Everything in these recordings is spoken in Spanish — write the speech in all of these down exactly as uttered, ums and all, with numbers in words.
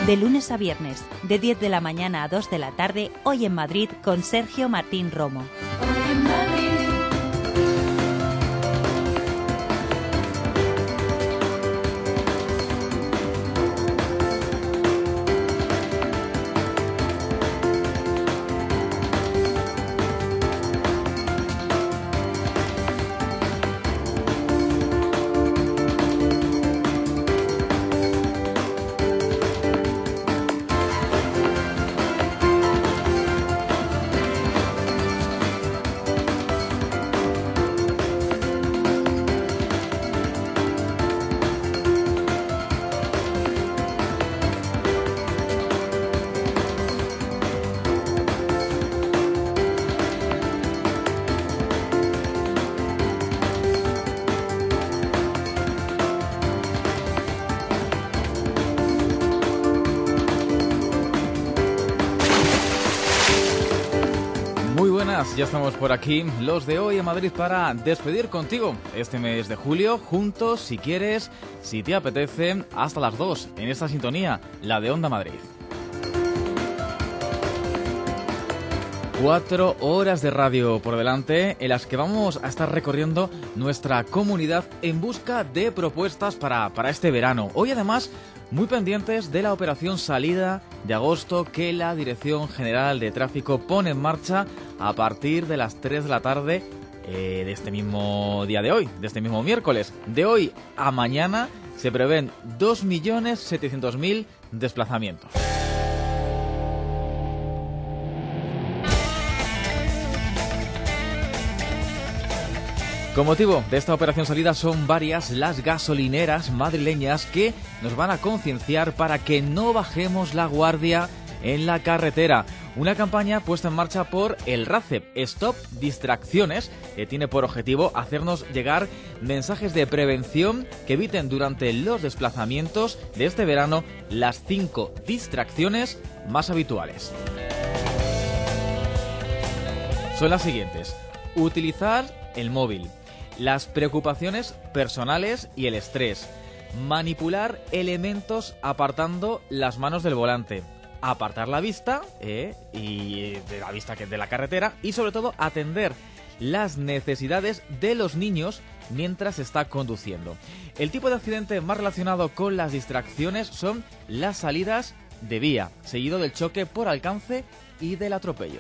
De lunes a viernes, de diez de la mañana a dos de la tarde, Hoy en Madrid con Sergio Martín Romo. Hoy en Madrid. Ya estamos por aquí, los de Hoy en Madrid, para despedir contigo este mes de julio, juntos, si quieres, si te apetece, hasta las dos, en esta sintonía, la de Onda Madrid. Cuatro horas de radio por delante, en las que vamos a estar recorriendo nuestra comunidad en busca de propuestas para, para este verano. Hoy, además, muy pendientes de la operación Salida de Agosto que la Dirección General de Tráfico pone en marcha a partir de las tres de la tarde eh, de este mismo día de hoy, de este mismo miércoles. De hoy a mañana se prevén dos millones setecientos mil desplazamientos. Con motivo de esta operación Salida son varias las gasolineras madrileñas que nos van a concienciar para que no bajemos la guardia en la carretera. Una campaña puesta en marcha por el RACEP, Stop Distracciones, que tiene por objetivo hacernos llegar mensajes de prevención que eviten durante los desplazamientos de este verano las cinco distracciones más habituales. Son las siguientes: utilizar el móvil, las preocupaciones personales y el estrés, manipular elementos apartando las manos del volante, apartar la vista eh, y de la vista que de la carretera, y sobre todo atender las necesidades de los niños mientras está conduciendo. El tipo de accidente más relacionado con las distracciones son las salidas de vía, seguido del choque por alcance y del atropello.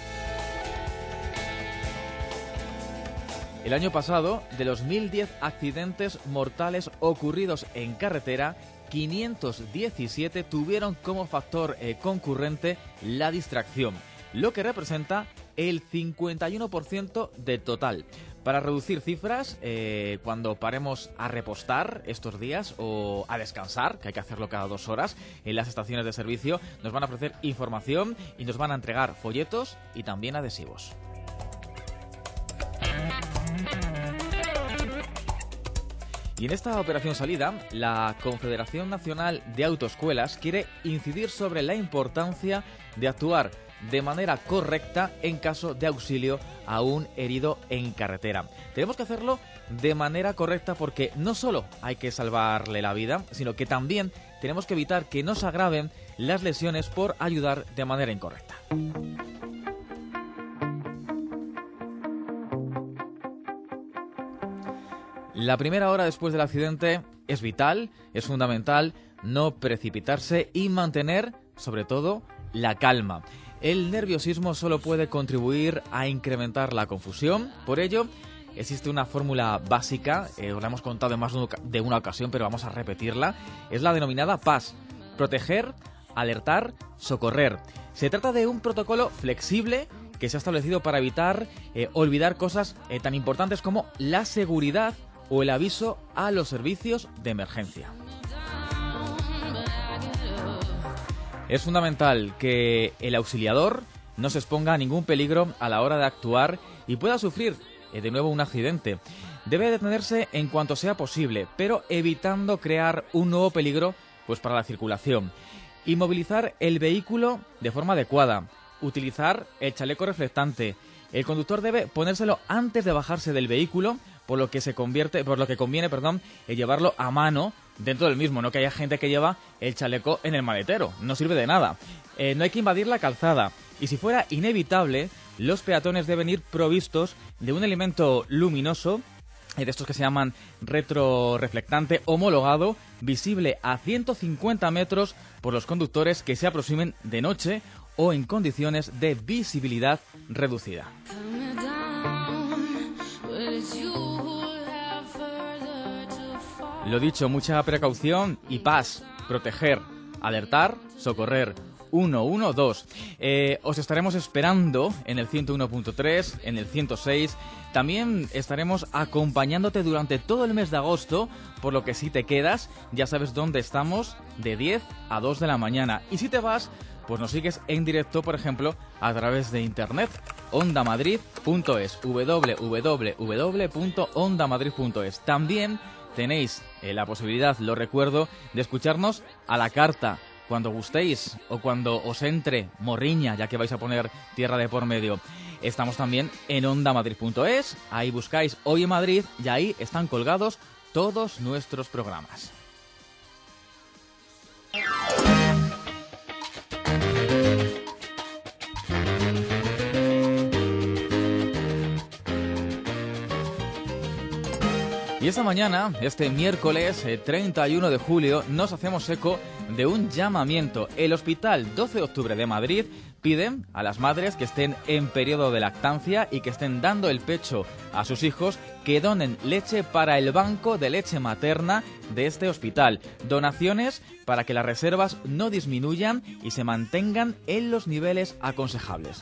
El año pasado, de los mil diez accidentes mortales ocurridos en carretera, quinientos diecisiete tuvieron como factor eh, concurrente la distracción, lo que representa el cincuenta y uno por ciento del total. Para reducir cifras, eh, cuando paremos a repostar estos días o a descansar, que hay que hacerlo cada dos horas, en las estaciones de servicio, nos van a ofrecer información y nos van a entregar folletos y también adhesivos. Y en esta operación Salida, la Confederación Nacional de Autoescuelas quiere incidir sobre la importancia de actuar de manera correcta en caso de auxilio a un herido en carretera. Tenemos que hacerlo de manera correcta porque no solo hay que salvarle la vida, sino que también tenemos que evitar que nos agraven las lesiones por ayudar de manera incorrecta. La primera hora después del accidente es vital, es fundamental no precipitarse y mantener, sobre todo, la calma. El nerviosismo solo puede contribuir a incrementar la confusión. Por ello, existe una fórmula básica, eh, os la hemos contado en más de una ocasión, pero vamos a repetirla. Es la denominada PAS: proteger, alertar, socorrer. Se trata de un protocolo flexible que se ha establecido para evitar eh, olvidar cosas eh, tan importantes como la seguridad o el aviso a los servicios de emergencia. Es fundamental que el auxiliador no se exponga a ningún peligro a la hora de actuar y pueda sufrir eh, de nuevo un accidente. Debe detenerse en cuanto sea posible, pero evitando crear un nuevo peligro pues para la circulación. Inmovilizar el vehículo de forma adecuada. Utilizar el chaleco reflectante. El conductor debe ponérselo antes de bajarse del vehículo, por lo que se convierte, por lo que conviene, perdón, llevarlo a mano dentro del mismo, no que haya gente que lleva el chaleco en el maletero, no sirve de nada. Eh, no hay que invadir la calzada, y si fuera inevitable, los peatones deben ir provistos de un elemento luminoso, eh, de estos que se llaman retroreflectante homologado, visible a ciento cincuenta metros por los conductores que se aproximen de noche o en condiciones de visibilidad reducida. Lo dicho, mucha precaución y paz, proteger, alertar, socorrer. uno uno dos. Eh, os estaremos esperando en el ciento uno punto tres, en el ciento seis. También estaremos acompañándote durante todo el mes de agosto, por lo que si te quedas, ya sabes dónde estamos, de diez a dos de la mañana. Y si te vas, pues nos sigues en directo, por ejemplo, a través de internet, onda madrid punto es, doble u doble u doble u punto onda madrid punto es. También tenéis eh, la posibilidad, lo recuerdo, de escucharnos a la carta, cuando gustéis o cuando os entre morriña, ya que vais a poner tierra de por medio. Estamos también en onda madrid punto es, ahí buscáis Hoy en Madrid y ahí están colgados todos nuestros programas. Y esta mañana, este miércoles eh, treinta y uno de julio, nos hacemos eco de un llamamiento. El Hospital doce de octubre de Madrid pide a las madres que estén en periodo de lactancia y que estén dando el pecho a sus hijos que donen leche para el banco de leche materna de este hospital. Donaciones para que las reservas no disminuyan y se mantengan en los niveles aconsejables.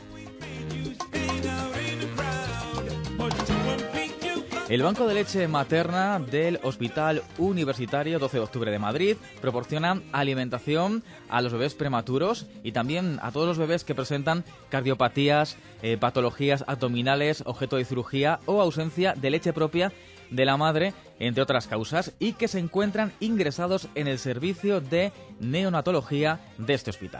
El Banco de Leche Materna del Hospital Universitario doce de octubre de Madrid proporciona alimentación a los bebés prematuros y también a todos los bebés que presentan cardiopatías, eh, patologías abdominales, objeto de cirugía o ausencia de leche propia de la madre, entre otras causas, y que se encuentran ingresados en el servicio de neonatología de este hospital.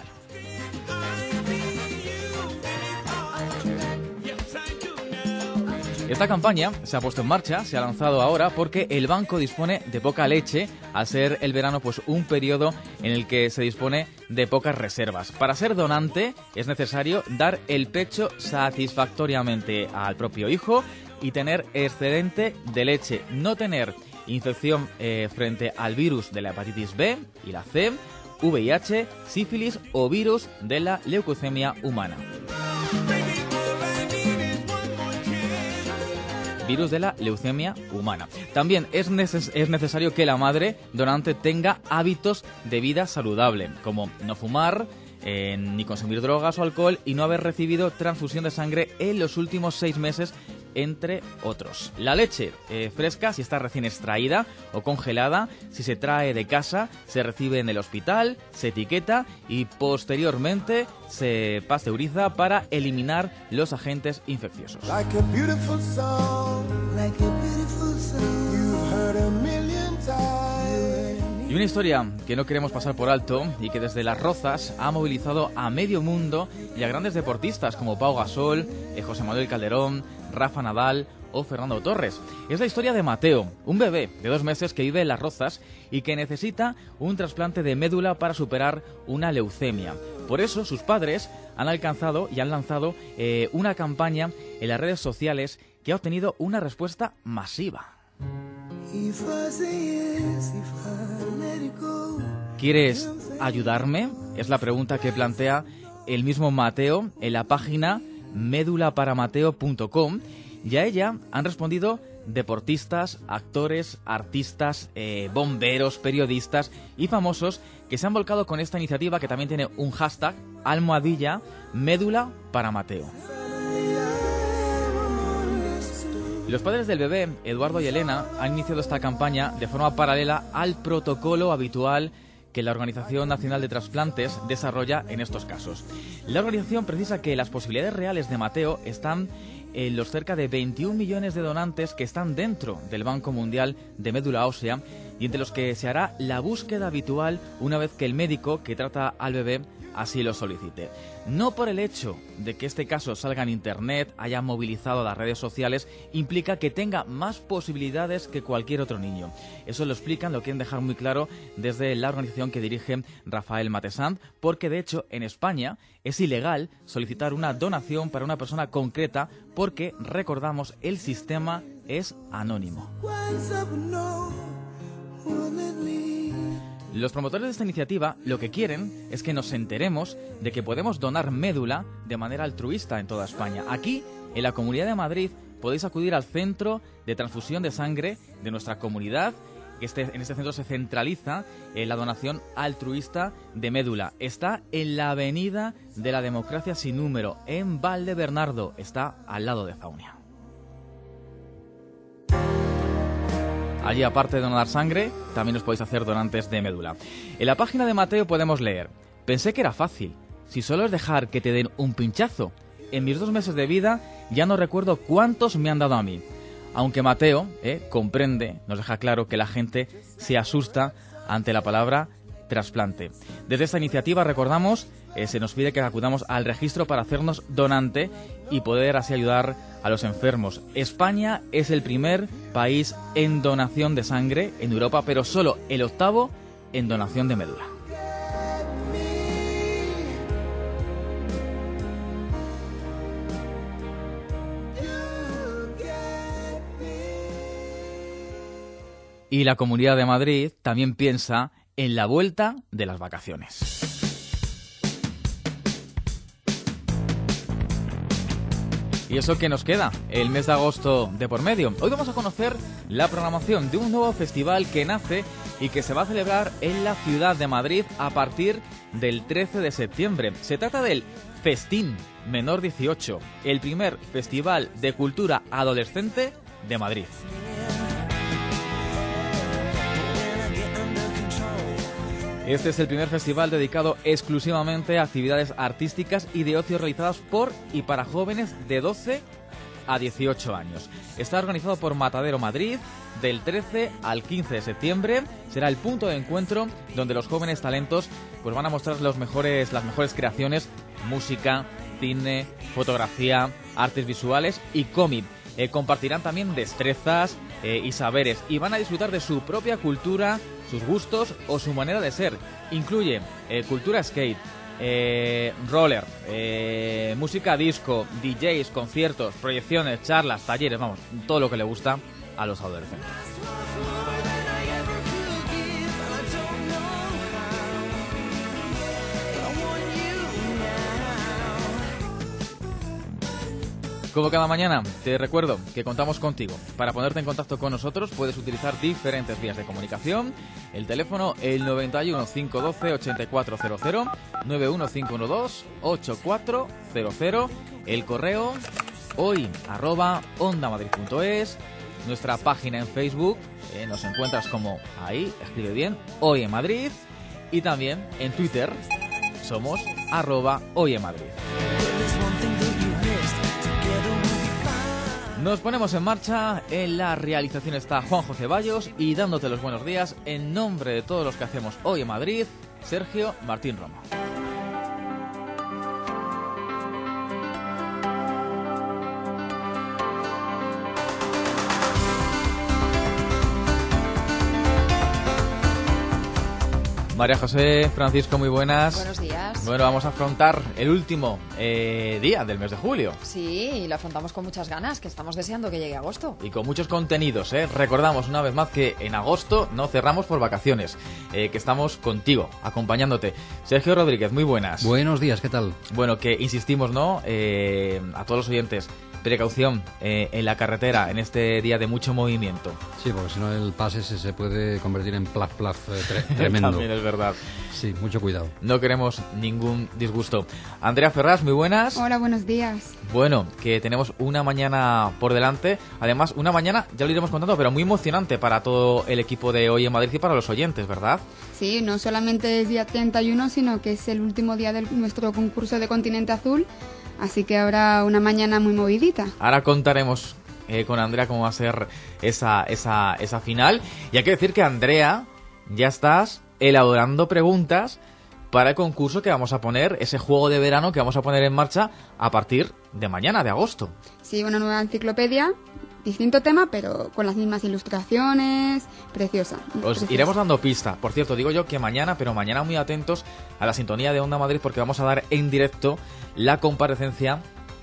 Esta campaña se ha puesto en marcha, se ha lanzado ahora porque el banco dispone de poca leche, al ser el verano pues un periodo en el que se dispone de pocas reservas. Para ser donante es necesario dar el pecho satisfactoriamente al propio hijo y tener excedente de leche, no tener infección eh, frente al virus de la hepatitis B y la C, V I H, sífilis o virus de la leucemia humana. Virus de la leucemia humana. También es, neces- es necesario que la madre donante tenga hábitos de vida saludable, como no fumar, eh, ni consumir drogas o alcohol y no haber recibido transfusión de sangre en los últimos seis meses, entre otros. La leche eh, fresca, si está recién extraída o congelada, si se trae de casa, se recibe en el hospital, se etiqueta y posteriormente se pasteuriza para eliminar los agentes infecciosos. Like a beautiful song, like a beautiful song, you've heard a million times. Y una historia que no queremos pasar por alto y que desde Las Rozas ha movilizado a medio mundo y a grandes deportistas como Pau Gasol, eh, José Manuel Calderón, Rafa Nadal o Fernando Torres. Es la historia de Mateo, un bebé de dos meses que vive en Las Rozas y que necesita un trasplante de médula para superar una leucemia. Por eso sus padres han alcanzado y han lanzado eh, una campaña en las redes sociales que ha obtenido una respuesta masiva. ¿Quieres ayudarme? Es la pregunta que plantea el mismo Mateo en la página médula para mateo punto com, y a ella han respondido deportistas, actores, artistas, eh, bomberos, periodistas y famosos que se han volcado con esta iniciativa, que también tiene un hashtag, almohadilla médula para Mateo. Los padres del bebé, Eduardo y Elena, han iniciado esta campaña de forma paralela al protocolo habitual que la Organización Nacional de Trasplantes desarrolla en estos casos. La organización precisa que las posibilidades reales de Mateo están en los cerca de veintiún millones de donantes que están dentro del Banco Mundial de Médula Ósea y entre los que se hará la búsqueda habitual una vez que el médico que trata al bebé así lo solicite. No por el hecho de que este caso salga en Internet, haya movilizado las redes sociales, implica que tenga más posibilidades que cualquier otro niño. Eso lo explican, lo quieren dejar muy claro desde la organización que dirige Rafael Matessant, porque de hecho en España es ilegal solicitar una donación para una persona concreta porque, recordamos, el sistema es anónimo. Los promotores de esta iniciativa lo que quieren es que nos enteremos de que podemos donar médula de manera altruista en toda España. Aquí, en la Comunidad de Madrid, podéis acudir al centro de transfusión de sangre de nuestra comunidad. Este, en este centro se centraliza eh, la donación altruista de médula. Está en la Avenida de la Democracia sin número, en Valdebernardo. Está al lado de Zaunia. Allí, aparte de donar sangre, también os podéis hacer donantes de médula. En la página de Mateo podemos leer: pensé que era fácil, si solo es dejar que te den un pinchazo. En mis dos meses de vida ya no recuerdo cuántos me han dado a mí. Aunque Mateo eh, comprende, nos deja claro que la gente se asusta ante la palabra trasplante. Desde esta iniciativa, recordamos, eh, se nos pide que acudamos al registro para hacernos donante y poder así ayudar a los enfermos. España es el primer país en donación de sangre en Europa, pero solo el octavo en donación de médula. Y la Comunidad de Madrid también piensa en la vuelta de las vacaciones. Y eso que nos queda, el mes de agosto de por medio. Hoy vamos a conocer la programación de un nuevo festival que nace y que se va a celebrar en la ciudad de Madrid a partir del trece de septiembre. Se trata del Festín Menor dieciocho, el primer festival de cultura adolescente de Madrid. Este es el primer festival dedicado exclusivamente a actividades artísticas y de ocio realizadas por y para jóvenes de doce a dieciocho años. Está organizado por Matadero Madrid. Del trece al quince de septiembre será el punto de encuentro donde los jóvenes talentos pues van a mostrar los mejores, las mejores creaciones: música, cine, fotografía, artes visuales y cómic. Eh, compartirán también destrezas eh, y saberes y van a disfrutar de su propia cultura, sus gustos o su manera de ser. Incluye eh, cultura skate, eh, roller, eh, música disco, D Js, conciertos, proyecciones, charlas, talleres, vamos, todo lo que le gusta a los adolescentes. Como cada mañana, te recuerdo que contamos contigo. Para ponerte en contacto con nosotros puedes utilizar diferentes vías de comunicación. El teléfono, el noventa y uno, cinco uno dos, ochenta y cuatro cero cero, nueve uno cinco uno dos, ocho cuatro cero cero. El correo, hoy, arroba, ondamadrid punto es. Nuestra página en Facebook, eh, nos encuentras como ahí, escribe bien, Hoy en Madrid. Y también en Twitter, somos arroba Hoy en Madrid. Nos ponemos en marcha. En la realización está Juanjo Ceballos y dándote los buenos días en nombre de todos los que hacemos Hoy en Madrid, Sergio Martín Romo. María José, Francisco, muy buenas. Buenos días. Bueno, vamos a afrontar el último eh, día del mes de julio. Sí, y lo afrontamos con muchas ganas, que estamos deseando que llegue agosto. Y con muchos contenidos, ¿eh? Recordamos una vez más que en agosto no cerramos por vacaciones, eh, que estamos contigo, acompañándote. Sergio Rodríguez, muy buenas. Buenos días, ¿qué tal? Bueno, que insistimos, ¿no? Eh, a todos los oyentes, precaución eh, en la carretera en este día de mucho movimiento. Sí, porque si no el pase se, se puede convertir en plaf plaf eh, tre tremendo. También es verdad. Sí, mucho cuidado. No queremos ningún disgusto. Andrea Ferraz, muy buenas. Hola, buenos días. Bueno, que tenemos una mañana por delante. Además, una mañana, ya lo iremos contando, pero muy emocionante para todo el equipo de Hoy en Madrid y para los oyentes, ¿verdad? Sí, no solamente es día treinta y uno, sino que es el último día de nuestro concurso de Continente Azul. Así que habrá una mañana muy movidita. Ahora contaremos eh, con Andrea cómo va a ser esa, esa, esa final. Y hay que decir que, Andrea, ya estás elaborando preguntas para el concurso que vamos a poner, ese juego de verano que vamos a poner en marcha a partir de mañana, de agosto. Sí, una nueva enciclopedia, distinto tema, pero con las mismas ilustraciones, preciosa. Os preciosa. iremos dando pista. Por cierto, digo yo que mañana, pero mañana muy atentos a la sintonía de Onda Madrid, porque vamos a dar en directo la comparecencia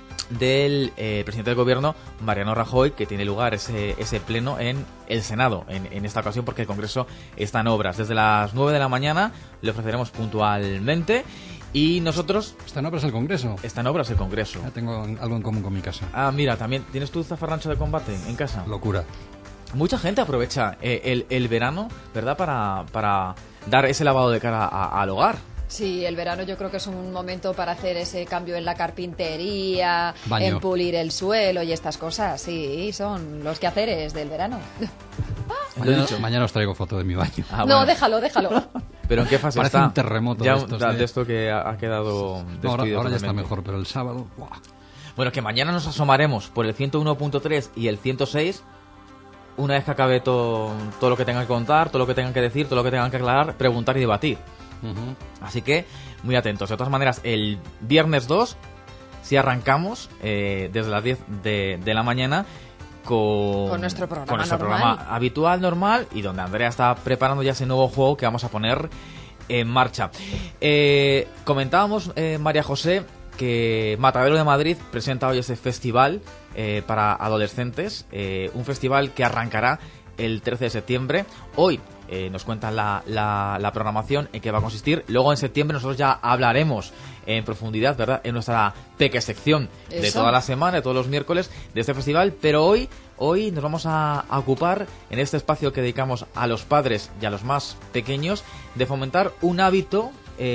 del eh, presidente del gobierno, Mariano Rajoy, que tiene lugar ese, ese pleno en el Senado, en, en esta ocasión, porque el Congreso está en obras. Desde las nueve de la mañana le ofreceremos puntualmente. Y nosotros... ¿Está en obras el Congreso? Está en obras el Congreso. Ya tengo algo en común con mi casa. Ah, mira, también tienes tu zafarrancho de combate en casa. Locura. Mucha gente aprovecha eh, el, el verano, ¿verdad?, para, para dar ese lavado de cara a, al hogar. Sí, el verano yo creo que es un momento para hacer ese cambio en la carpintería, Baño. en pulir el suelo y estas cosas. Sí, son los quehaceres del verano. Lo he Mañana, dicho. mañana os traigo foto de mi baño. Ah, No, bueno. déjalo, déjalo. ¿Pero en qué fase Parece está? un terremoto Ya, de estos, da- ¿eh? de esto que ha, ha quedado No, ahora, destruido ahora ya está totalmente. mejor, pero el sábado... ¡buah! Bueno, que mañana nos asomaremos por el ciento uno punto tres y el ciento seis, una vez que acabe todo, todo lo que tengan que contar, todo lo que tengan que decir, todo lo que tengan que aclarar, preguntar y debatir. Ujú. Así que, muy atentos. De todas maneras, el viernes dos, si arrancamos eh, desde las diez de, de la mañana con, Con nuestro programa con nuestro normal. programa habitual, normal, y donde Andrea está preparando ya ese nuevo juego que vamos a poner en marcha. Eh, comentábamos, eh, María José, que Matadero de Madrid presenta hoy ese festival eh, para adolescentes, eh, un festival que arrancará el trece de septiembre. Hoy eh, nos cuentan la, la, la programación en qué va a consistir. Luego en septiembre nosotros ya hablaremos en profundidad, ¿verdad?, en nuestra pequeña sección de Eso. toda la semana, de todos los miércoles de este festival. Pero hoy, hoy nos vamos a, a ocupar en este espacio que dedicamos a los padres y a los más pequeños de fomentar un hábito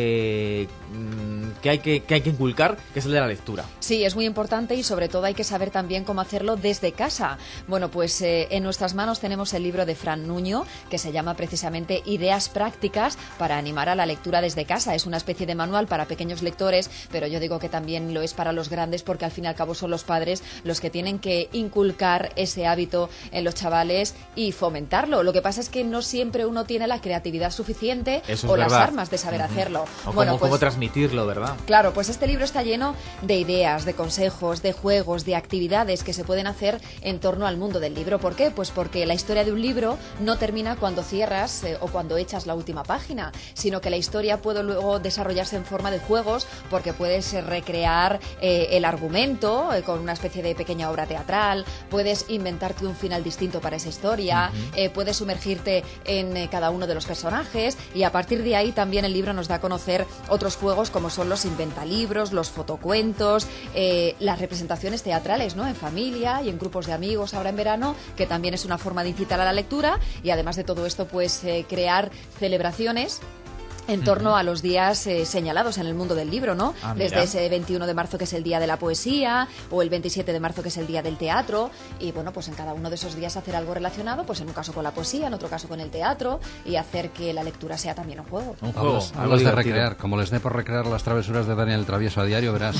eh, mm, que hay que, que hay que inculcar, que es el de la lectura. Sí, es muy importante y sobre todo hay que saber también cómo hacerlo desde casa. Bueno, pues eh, en nuestras manos tenemos el libro de Fran Nuño, que se llama precisamente Ideas prácticas para animar a la lectura desde casa. Es una especie de manual para pequeños lectores, pero yo digo que también lo es para los grandes, porque al fin y al cabo son los padres los que tienen que inculcar ese hábito en los chavales y fomentarlo. Lo que pasa es que no siempre uno tiene la creatividad suficiente Eso es o las verdad. armas de saber hacerlo. O Bueno, cómo, pues- cómo transmitirlo, ¿verdad? Claro, pues este libro está lleno de ideas, de consejos, de juegos, de actividades que se pueden hacer en torno al mundo del libro. ¿Por qué? Pues porque la historia de un libro no termina cuando cierras eh, o cuando echas la última página, sino que la historia puede luego desarrollarse en forma de juegos, porque puedes eh, recrear eh, el argumento eh, con una especie de pequeña obra teatral, puedes inventarte un final distinto para esa historia, eh, puedes sumergirte en eh, cada uno de los personajes, y a partir de ahí también el libro nos da a conocer otros juegos como son los inventalibros, los fotocuentos, eh, las representaciones teatrales, ¿no?, en familia y en grupos de amigos ahora en verano, que también es una forma de incitar a la lectura, y además de todo esto, pues eh, crear celebraciones en torno a los días eh, señalados en el mundo del libro, ¿no? Ah, mira. Desde ese veintiuno de marzo, que es el día de la poesía, o el veintisiete de marzo, que es el día del teatro, y bueno, pues en cada uno de esos días hacer algo relacionado, pues en un caso con la poesía, en otro caso con el teatro, y hacer que la lectura sea también un juego. Un juego, Hablas, algo hablas de divertido. recrear. Como les dé por recrear las travesuras de Daniel Travieso a diario, verás.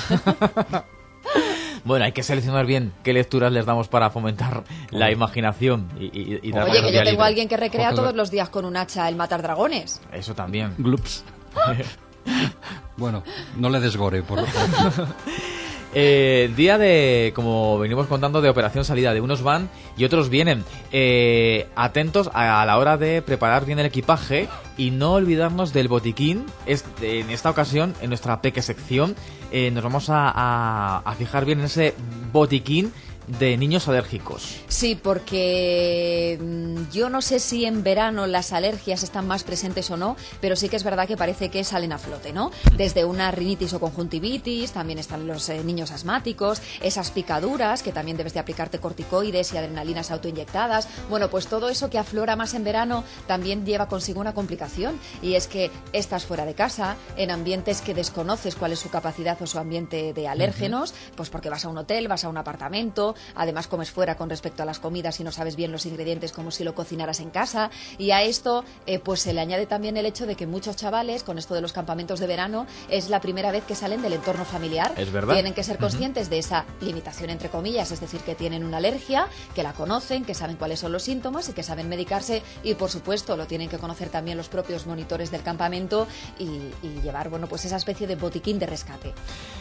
Bueno, hay que seleccionar bien qué lecturas les damos para fomentar la imaginación y, y, y darle Oye, que vía yo tengo libre. a alguien que recrea Ojalá. todos los días con un hacha el matar dragones. Eso también. Glups. Bueno, no le desgore. Por, por- Eh, día de, como venimos contando, de operación salida. De unos van y otros vienen. Eh, atentos a, a la hora de preparar bien el equipaje y no olvidarnos del botiquín. Es, en esta ocasión, en nuestra peque sección, eh, nos vamos a, a, a fijar bien en ese botiquín de niños alérgicos. Sí, porque mm, yo no sé si en verano las alergias están más presentes o no, pero sí que es verdad que parece que salen a flote, ¿no? Desde una rinitis o conjuntivitis, también están los eh, niños asmáticos, esas picaduras, que también debes de aplicarte corticoides y adrenalinas autoinyectadas. Bueno, pues todo eso que aflora más en verano también lleva consigo una complicación, y es que estás fuera de casa, en ambientes que desconoces cuál es su capacidad o su ambiente de alérgenos, pues porque vas a un hotel, vas a un apartamento, además comes fuera con respecto a las comidas y no sabes bien los ingredientes como si lo cocinaras en casa. Y a esto eh, pues se le añade también el hecho de que muchos chavales, con esto de los campamentos de verano, es la primera vez que salen del entorno familiar. Es verdad. Tienen que ser conscientes uh-huh. de esa limitación entre comillas, es decir, que tienen una alergia, que la conocen, que saben cuáles son los síntomas y que saben medicarse, y por supuesto lo tienen que conocer también los propios monitores del campamento y, y llevar, bueno, pues esa especie de botiquín de rescate.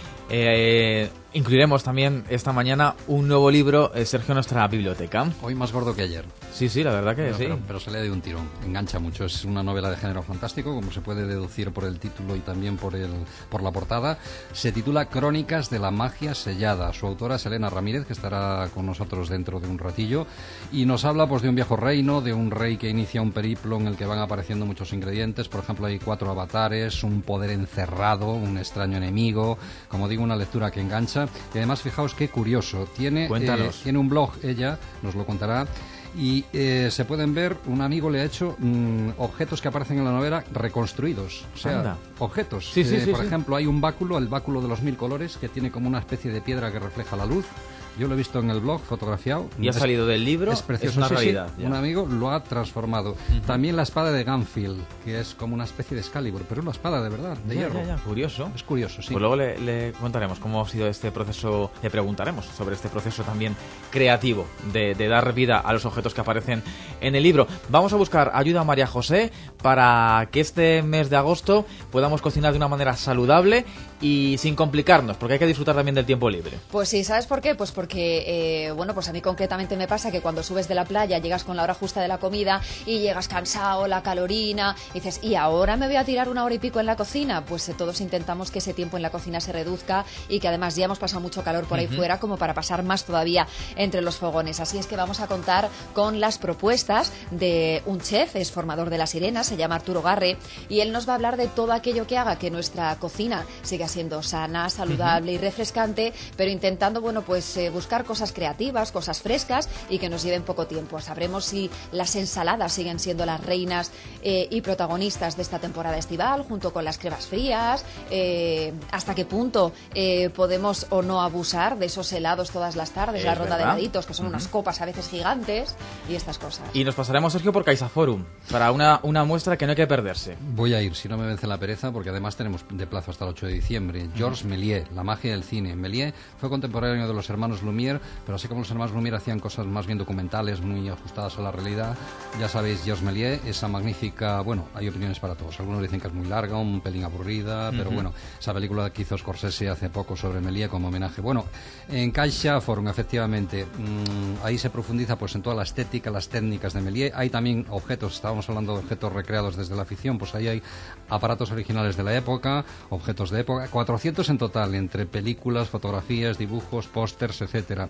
Eh, incluiremos también esta mañana un nuevo libro, eh, Sergio, en nuestra biblioteca. Hoy más gordo que ayer. Sí, sí, la verdad que pero, sí. Pero, pero se lee de un tirón, engancha mucho. Es una novela de género fantástico, como se puede deducir por el título y también por el por la portada. Se titula Crónicas de la magia sellada. Su autora es Elena Ramírez, que estará con nosotros dentro de un ratillo. Y nos habla pues de un viejo reino, de un rey que inicia un periplo en el que van apareciendo muchos ingredientes. Por ejemplo, hay cuatro avatares, un poder encerrado, un extraño enemigo. Como digo, una lectura que engancha. Y además, fijaos qué curioso. Tiene, eh, tiene un blog, ella nos lo contará. Y eh, se pueden ver, un amigo le ha hecho mmm, objetos que aparecen en la novela reconstruidos. O sea, Anda. objetos. Sí, sí, eh, sí, por sí. ejemplo, hay un báculo, el báculo de los mil colores, que tiene como una especie de piedra que refleja la luz. Yo lo he visto en el blog, fotografiado. Y ha es, salido del libro, es precioso. es una sí, realidad. Sí, un amigo lo ha transformado. Uh-huh. También la espada de Gunfield, que es como una especie de Excalibur, pero es una espada de verdad, de ya, hierro. Ya, ya. Curioso. Es curioso, sí. Pues luego le, le contaremos cómo ha sido este proceso, le preguntaremos sobre este proceso también creativo de, de dar vida a los objetos que aparecen en el libro. Vamos a buscar ayuda a María José para que este mes de agosto podamos cocinar de una manera saludable y sin complicarnos, porque hay que disfrutar también del tiempo libre. Pues sí, ¿sabes por qué? Pues porque, eh, bueno, pues a mí concretamente me pasa que cuando subes de la playa, llegas con la hora justa de la comida y llegas cansado, la calorina, y dices, ¿y ahora me voy a tirar una hora y pico en la cocina? Pues eh, todos intentamos que ese tiempo en la cocina se reduzca y que además ya hemos pasado mucho calor por ahí uh-huh. fuera como para pasar más todavía entre los fogones. Así es que vamos a contar con las propuestas de un chef, es formador de La Sirena, se llama Arturo Garre, y él nos va a hablar de todo aquello que haga que nuestra cocina siga siendo sana, saludable uh-huh. y refrescante, pero intentando, bueno, pues eh, buscar cosas creativas, cosas frescas y que nos lleven poco tiempo. Sabremos si las ensaladas siguen siendo las reinas eh, y protagonistas de esta temporada estival, junto con las cremas frías, eh, hasta qué punto eh, podemos o no abusar de esos helados todas las tardes, es la ronda verdad. de heladitos, que son uh-huh. unas copas a veces gigantes y estas cosas. Y nos pasaremos, Sergio, por CaixaForum para una, una muestra que no hay que perderse. Voy a ir, si no me vence la pereza, porque además tenemos de plazo hasta el ocho de diciembre. Georges uh-huh. Méliès, La magia del cine. Méliès fue contemporáneo de los hermanos Lumière, pero así como los hermanos Lumière hacían cosas más bien documentales, muy ajustadas a la realidad, ya sabéis, Georges Méliès, esa magnífica, bueno, hay opiniones para todos. Algunos dicen que es muy larga, un pelín aburrida, uh-huh. pero bueno, esa película que hizo Scorsese hace poco sobre Méliès como homenaje. Bueno, en CaixaForum, efectivamente, mmm, ahí se profundiza pues en toda la estética, las técnicas de Méliès. Hay también objetos, estábamos hablando de objetos recreados desde la ficción, pues ahí hay aparatos originales de la época, objetos de época, cuatrocientos en total, entre películas, fotografías, dibujos, pósters, etcétera.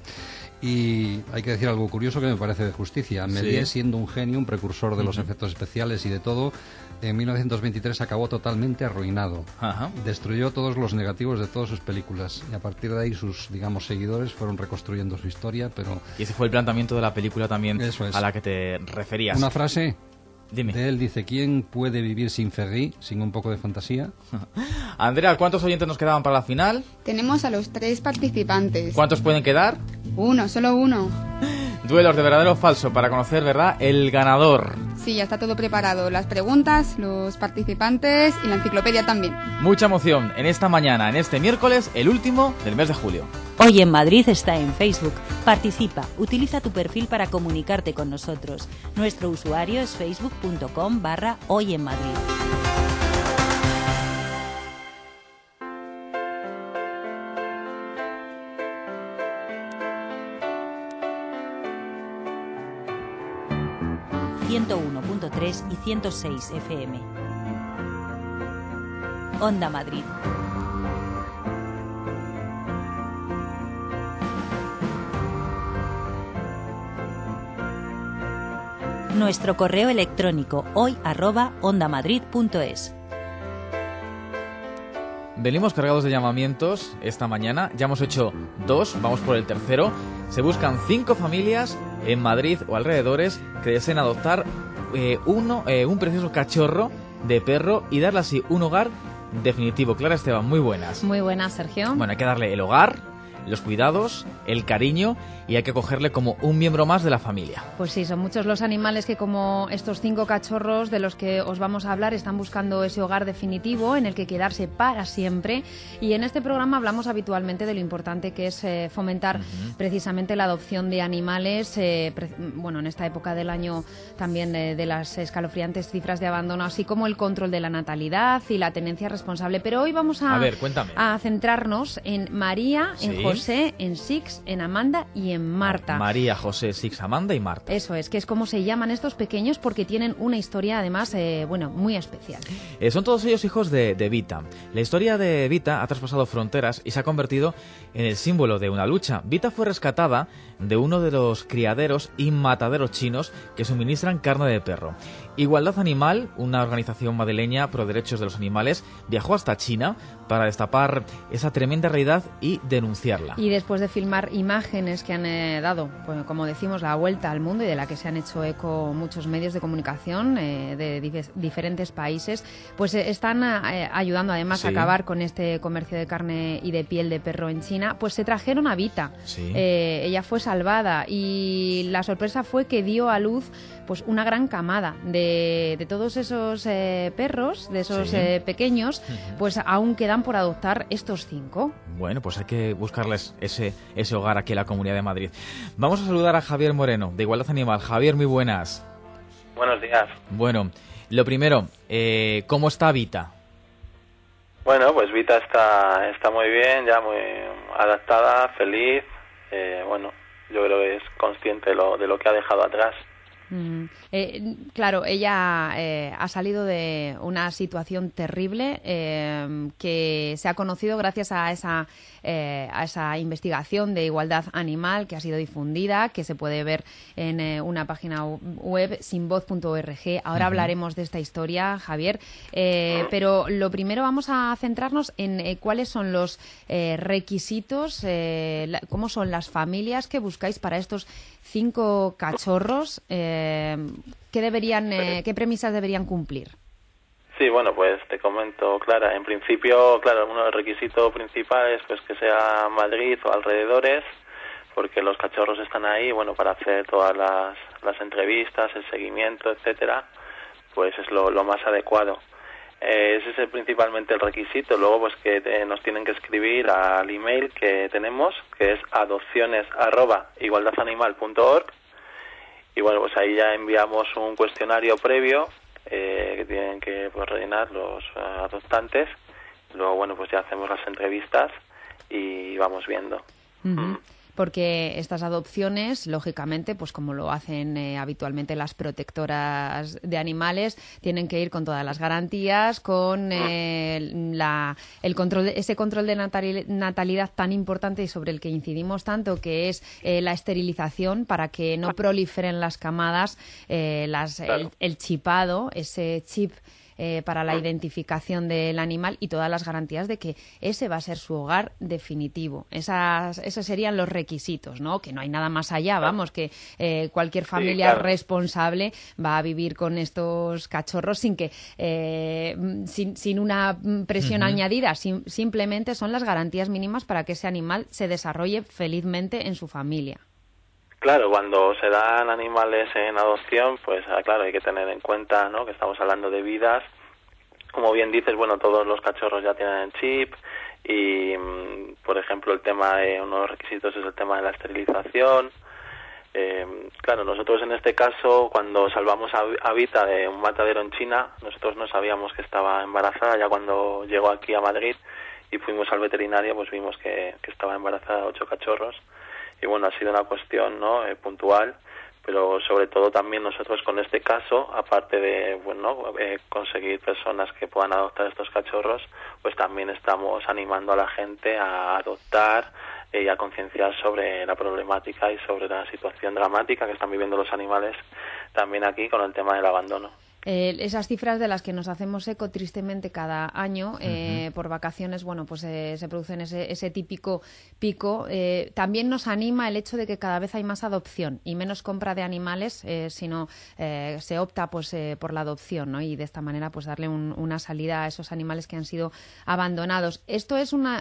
Y hay que decir algo curioso que me parece de justicia. Méliès, sí. siendo un genio, un precursor de uh-huh. los efectos especiales y de todo, en mil novecientos veintitrés acabó totalmente arruinado. Uh-huh. Destruyó todos los negativos de todas sus películas y a partir de ahí sus, digamos, seguidores fueron reconstruyendo su historia, pero... Y ese fue el planteamiento de la película también es. a la que te referías. Una frase... Dime. De él dice, ¿quién puede vivir sin Ferry, sin un poco de fantasía? Andrea, ¿cuántos oyentes nos quedaban para la final? Tenemos a los tres participantes. ¿Cuántos pueden quedar? Uno, solo uno. Duelos de verdadero o falso para conocer, ¿verdad?, el ganador. Sí, ya está todo preparado. Las preguntas, los participantes y la enciclopedia también. Mucha emoción en esta mañana, en este miércoles, el último del mes de julio. Hoy en Madrid está en Facebook. Participa, utiliza tu perfil para comunicarte con nosotros. Nuestro usuario es facebook.com barra Hoy en Madrid. ciento uno punto tres y ciento seis F M. Onda Madrid. Nuestro correo electrónico hoy arroba ondamadrid.es. Venimos cargados de llamamientos esta mañana. Ya hemos hecho dos, vamos por el tercero. Se buscan cinco familias en Madrid o alrededores que deseen adoptar eh, uno, eh, un precioso cachorro de perro y darle así un hogar definitivo. Clara Esteban, muy buenas. Muy buenas, Sergio. Bueno, hay que darle el hogar, los cuidados, el cariño y hay que cogerle como un miembro más de la familia. Pues sí, son muchos los animales que, como estos cinco cachorros de los que os vamos a hablar, están buscando ese hogar definitivo en el que quedarse para siempre. Y en este programa hablamos habitualmente de lo importante que es eh, fomentar uh-huh. precisamente la adopción de animales. Eh, pre- bueno, en esta época del año también eh, de las escalofriantes cifras de abandono, así como el control de la natalidad y la tenencia responsable. Pero hoy vamos a, a, ver, cuéntame. a centrarnos en María, ¿Sí? en José, en Six, en Amanda y en Marta. María, José, Six, Amanda y Marta. Eso es, que es como se llaman estos pequeños porque tienen una historia además, eh, bueno, muy especial. Eh, son todos ellos hijos de, de Vita. La historia de Vita ha traspasado fronteras y se ha convertido en el símbolo de una lucha. Vita fue rescatada de uno de los criaderos y mataderos chinos que suministran carne de perro. Igualdad Animal, una organización madrileña pro derechos de los animales, viajó hasta China para destapar esa tremenda realidad y denunciarla. Y después de filmar imágenes que han eh, dado, pues, como decimos, la vuelta al mundo y de la que se han hecho eco muchos medios de comunicación eh, de dif- diferentes países, pues eh, están eh, ayudando además sí. a acabar con este comercio de carne y de piel de perro en China. Pues se trajeron a Vita. Sí. Eh, ella fue salvada y la sorpresa fue que dio a luz pues una gran camada de, de todos esos eh, perros, de esos sí. eh, pequeños, uh-huh. pues aún quedan por adoptar estos cinco. Bueno, pues hay que buscarles ese, ese hogar aquí en la Comunidad de Madrid. Vamos a saludar a Javier Moreno, de Igualdad Animal. Javier, muy buenas. Buenos días. Bueno, lo primero, eh, ¿cómo está Vita? Bueno, pues Vita está, está muy bien, ya muy adaptada, feliz. Eh, bueno, yo creo que es consciente de lo, de lo que ha dejado atrás. Mm, eh, claro, ella eh, ha salido de una situación terrible eh, que se ha conocido gracias a esa, eh, a esa investigación de Igualdad Animal que ha sido difundida, que se puede ver en eh, una página web, sinvoz punto org. Ahora uh-huh. hablaremos de esta historia, Javier, eh, pero lo primero vamos a centrarnos en eh, cuáles son los eh, requisitos, eh, la, cómo son las familias que buscáis para estos cinco cachorros. Eh, ¿qué deberían, eh, qué premisas deberían cumplir? Sí, bueno, pues te comento, Clara. En principio, claro, uno de los requisitos principales pues que sea Madrid o alrededores, porque los cachorros están ahí, bueno, para hacer todas las, las entrevistas, el seguimiento, etcétera, pues es lo, lo más adecuado. Eh, ese es el, principalmente el requisito. Luego, pues que eh, nos tienen que escribir al email que tenemos, que es adopciones arroba igualdadanimal punto org. Y bueno, pues ahí ya enviamos un cuestionario previo eh, que tienen que pues, rellenar los uh, adoptantes. Luego, bueno, pues ya hacemos las entrevistas y vamos viendo. Uh-huh. Mm. Porque estas adopciones, lógicamente, pues como lo hacen eh, habitualmente las protectoras de animales, tienen que ir con todas las garantías, con eh, la, el control, de, ese control de natali- natalidad tan importante y sobre el que incidimos tanto, que es eh, la esterilización para que no proliferen las camadas, eh, las, el, el chipado, ese chip Eh, para la identificación del animal y todas las garantías de que ese va a ser su hogar definitivo. Esas, esos serían los requisitos, ¿no? Que no hay nada más allá, vamos, que eh, cualquier familia sí, claro. responsable va a vivir con estos cachorros sin que eh, sin, sin una presión uh-huh. añadida, sin, simplemente son las garantías mínimas para que ese animal se desarrolle felizmente en su familia. Claro, cuando se dan animales en adopción, pues claro, hay que tener en cuenta, ¿no?, que estamos hablando de vidas. Como bien dices, bueno, todos los cachorros ya tienen chip y, por ejemplo, el tema de uno de los requisitos es el tema de la esterilización. Eh, claro, nosotros en este caso, cuando salvamos a, a Vita de un matadero en China, nosotros no sabíamos que estaba embarazada. Ya cuando llegó aquí a Madrid y fuimos al veterinario, pues vimos que, que estaba embarazada de ocho cachorros. Y bueno, ha sido una cuestión, ¿no?, eh, puntual, pero sobre todo también nosotros con este caso, aparte de, bueno, eh, conseguir personas que puedan adoptar estos cachorros, pues también estamos animando a la gente a adoptar eh, y a concienciar sobre la problemática y sobre la situación dramática que están viviendo los animales también aquí con el tema del abandono. Eh, esas cifras de las que nos hacemos eco tristemente cada año, eh, uh-huh. por vacaciones, bueno, pues eh, se producen ese, ese típico pico. Eh, también nos anima el hecho de que cada vez hay más adopción y menos compra de animales, eh, sino eh, se opta pues eh, por la adopción, ¿no? Y de esta manera pues darle un, una salida a esos animales que han sido abandonados. Esto es una,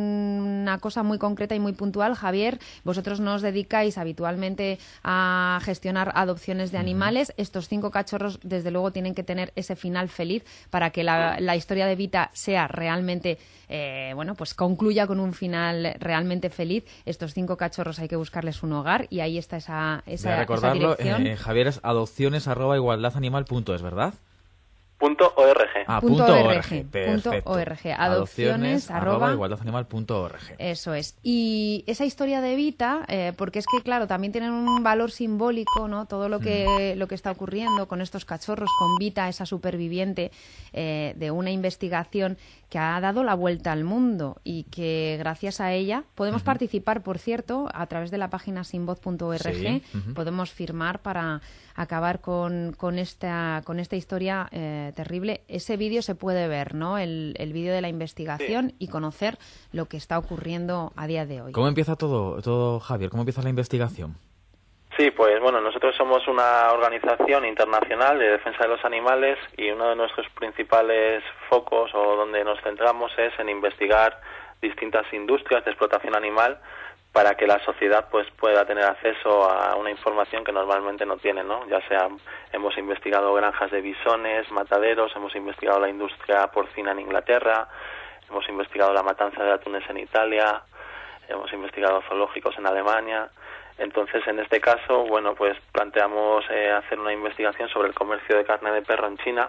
un, una cosa muy concreta y muy puntual. Javier, vosotros no os dedicáis habitualmente a gestionar adopciones de animales. Estos cinco cachorros, desde luego, tienen que tener ese final feliz para que la, la historia de Vita sea realmente, eh, bueno, pues concluya con un final realmente feliz. Estos cinco cachorros hay que buscarles un hogar y ahí está esa, esa, recordarlo, esa dirección. Eh, Javier, es adopciones arroba igualdad animal punto es, ¿verdad? Punto org. Ah, punto punto org. org. Perfecto. Punto org. Adopciones, Adopciones arroba arroba igualdadanimal punto org. Eso es. Y esa historia de Vita, eh, porque es que, claro, también tienen un valor simbólico, ¿no? Todo lo que, mm. lo que está ocurriendo con estos cachorros, con Vita, esa superviviente eh, de una investigación que ha dado la vuelta al mundo y que gracias a ella podemos uh-huh. participar, por cierto, a través de la página sinvoz punto org, sí. uh-huh. podemos firmar para acabar con, con, esta, con esta historia eh, terrible. Ese vídeo se puede ver, ¿no? El, el vídeo de la investigación sí. y conocer lo que está ocurriendo a día de hoy. ¿Cómo empieza todo, todo, Javier? ¿Cómo empieza la investigación? Sí, pues bueno, nosotros somos una organización internacional de defensa de los animales y uno de nuestros principales focos o donde nos centramos es en investigar distintas industrias de explotación animal para que la sociedad pues pueda tener acceso a una información que normalmente no tiene, ¿no? Ya sea, hemos investigado granjas de bisones, mataderos, hemos investigado la industria porcina en Inglaterra, hemos investigado la matanza de atunes en Italia, hemos investigado zoológicos en Alemania. Entonces, en este caso, bueno, pues planteamos eh, hacer una investigación sobre el comercio de carne de perro en China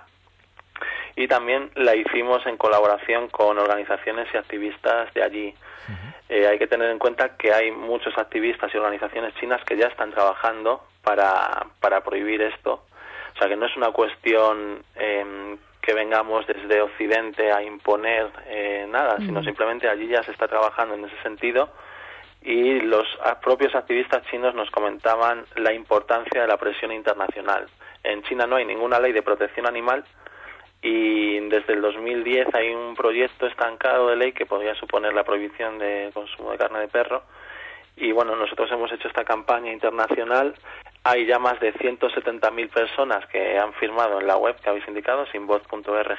y también la hicimos en colaboración con organizaciones y activistas de allí. Uh-huh. Eh, hay que tener en cuenta que hay muchos activistas y organizaciones chinas que ya están trabajando para, para prohibir esto. O sea, que no es una cuestión eh, que vengamos desde Occidente a imponer eh, nada, uh-huh. sino simplemente allí ya se está trabajando en ese sentido. Y los propios activistas chinos nos comentaban la importancia de la presión internacional. En China no hay ninguna ley de protección animal y desde el dos mil diez hay un proyecto estancado de ley que podría suponer la prohibición de consumo de carne de perro. Y bueno, nosotros hemos hecho esta campaña internacional. Hay ya más de ciento setenta mil personas que han firmado en la web que habéis indicado, sinvoz punto org,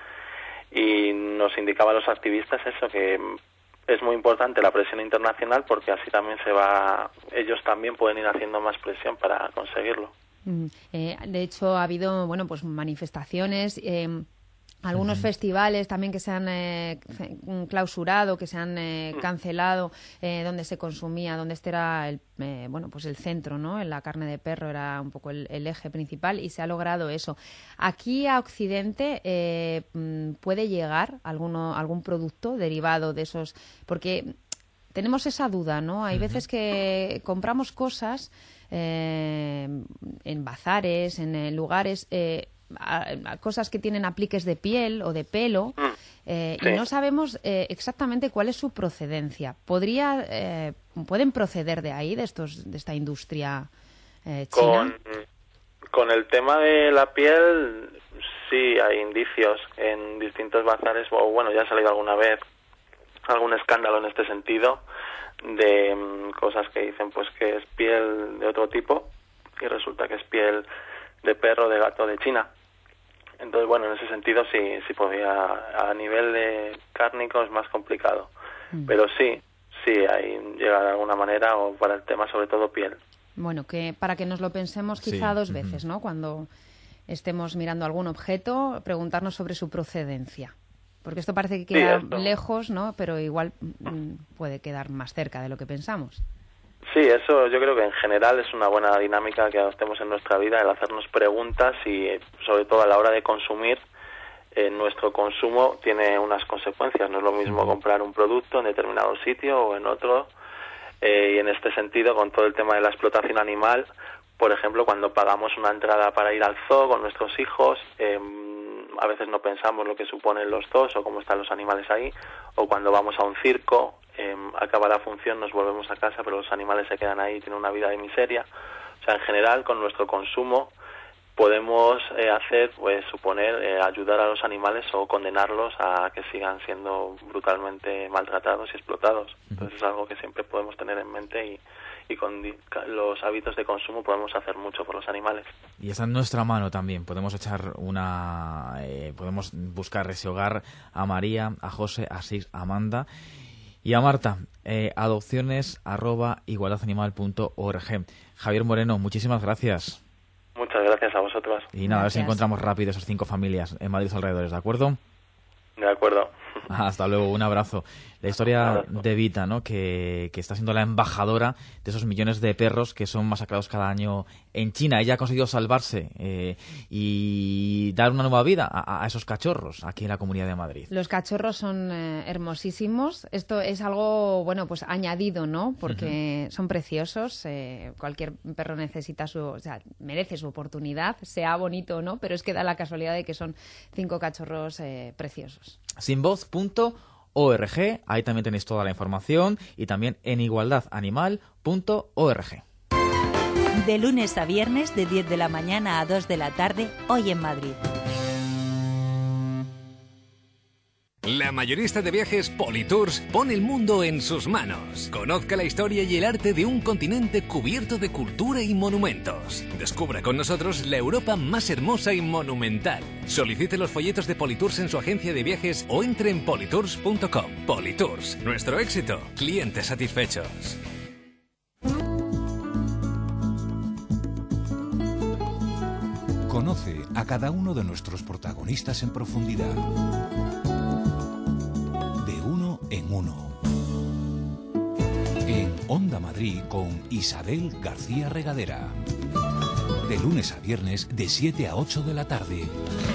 y nos indicaban los activistas eso, que es muy importante la presión internacional porque así también se va, ellos también pueden ir haciendo más presión para conseguirlo. Mm, eh, de hecho, ha habido, bueno, pues manifestaciones, eh, algunos uh-huh. festivales también que se han eh, clausurado, que se han eh, cancelado, eh, donde se consumía, donde este era el, eh, bueno, pues el centro, ¿no? La carne de perro era un poco el, el eje principal y se ha logrado eso. Aquí a Occidente eh, puede llegar alguno, algún producto derivado de esos, porque tenemos esa duda, ¿no? Hay uh-huh. veces que compramos cosas eh, en bazares, en eh, lugares eh, A, a cosas que tienen apliques de piel o de pelo eh, sí. y no sabemos eh, exactamente cuál es su procedencia. ¿Podría, eh, ¿Pueden proceder de ahí, de estos de esta industria eh, china? Con, con el tema de la piel, sí, hay indicios en distintos bazares, o bueno, ya ha salido alguna vez algún escándalo en este sentido, de um, cosas que dicen pues que es piel de otro tipo y resulta que es piel de perro, de gato de China. Entonces, bueno, en ese sentido sí, sí podía, a nivel de cárnico es más complicado. Mm. Pero sí, sí, ahí llega de alguna manera, o para el tema sobre todo piel. Bueno, que para que nos lo pensemos quizá sí. dos uh-huh. veces, ¿no? Cuando estemos mirando algún objeto, preguntarnos sobre su procedencia. Porque esto parece que queda sí, lejos, ¿no? Pero igual mm, puede quedar más cerca de lo que pensamos. Sí, eso yo creo que en general es una buena dinámica que adoptemos en nuestra vida, el hacernos preguntas y sobre todo a la hora de consumir, eh, nuestro consumo tiene unas consecuencias. No es lo mismo comprar un producto en determinado sitio o en otro, eh, y en este sentido con todo el tema de la explotación animal, por ejemplo, cuando pagamos una entrada para ir al zoo con nuestros hijos, eh, a veces no pensamos lo que suponen los zoos o cómo están los animales ahí, o cuando vamos a un circo, Eh, acaba la función, nos volvemos a casa, pero los animales se quedan ahí y tienen una vida de miseria. O sea, en general, con nuestro consumo podemos eh, hacer, pues suponer eh, ayudar a los animales o condenarlos a que sigan siendo brutalmente maltratados y explotados. Entonces es algo que siempre podemos tener en mente y, y con los hábitos de consumo podemos hacer mucho por los animales. Y está en nuestra mano también. Podemos echar una, eh, podemos buscar ese hogar a María, a José, a Six, a Amanda y a Marta. Eh, adopciones arroba igualdadanimal punto org. Javier Moreno, muchísimas gracias. Muchas gracias a vosotros. Y nada, gracias. A ver si encontramos rápido esas cinco familias en Madrid alrededores, ¿de acuerdo? De acuerdo. Hasta luego, un abrazo. La historia de Vita, ¿no? Que, que está siendo la embajadora de esos millones de perros que son masacrados cada año en China. Ella ha conseguido salvarse eh, y dar una nueva vida a, a esos cachorros aquí en la Comunidad de Madrid. Los cachorros son eh, hermosísimos. Esto es algo, bueno, pues añadido, ¿no? Porque uh-huh. son preciosos. Eh, cualquier perro necesita su, o sea, merece su oportunidad, sea bonito o no, pero es que da la casualidad de que son cinco cachorros eh, preciosos. Sinvoz punto org, ahí también tenéis toda la información, y también en igualdad animal punto org. De lunes a viernes, de diez de la mañana a dos de la tarde, hoy en Madrid. La mayorista de viajes Politours pone el mundo en sus manos. Conozca la historia y el arte de un continente cubierto de cultura y monumentos. Descubra con nosotros la Europa más hermosa y monumental. Solicite los folletos de Politours en su agencia de viajes o entre en politours punto com. Politours, nuestro éxito, clientes satisfechos. Conoce a cada uno de nuestros protagonistas en profundidad. En uno. En Onda Madrid con Isabel García Regadera. De lunes a viernes de siete a ocho de la tarde.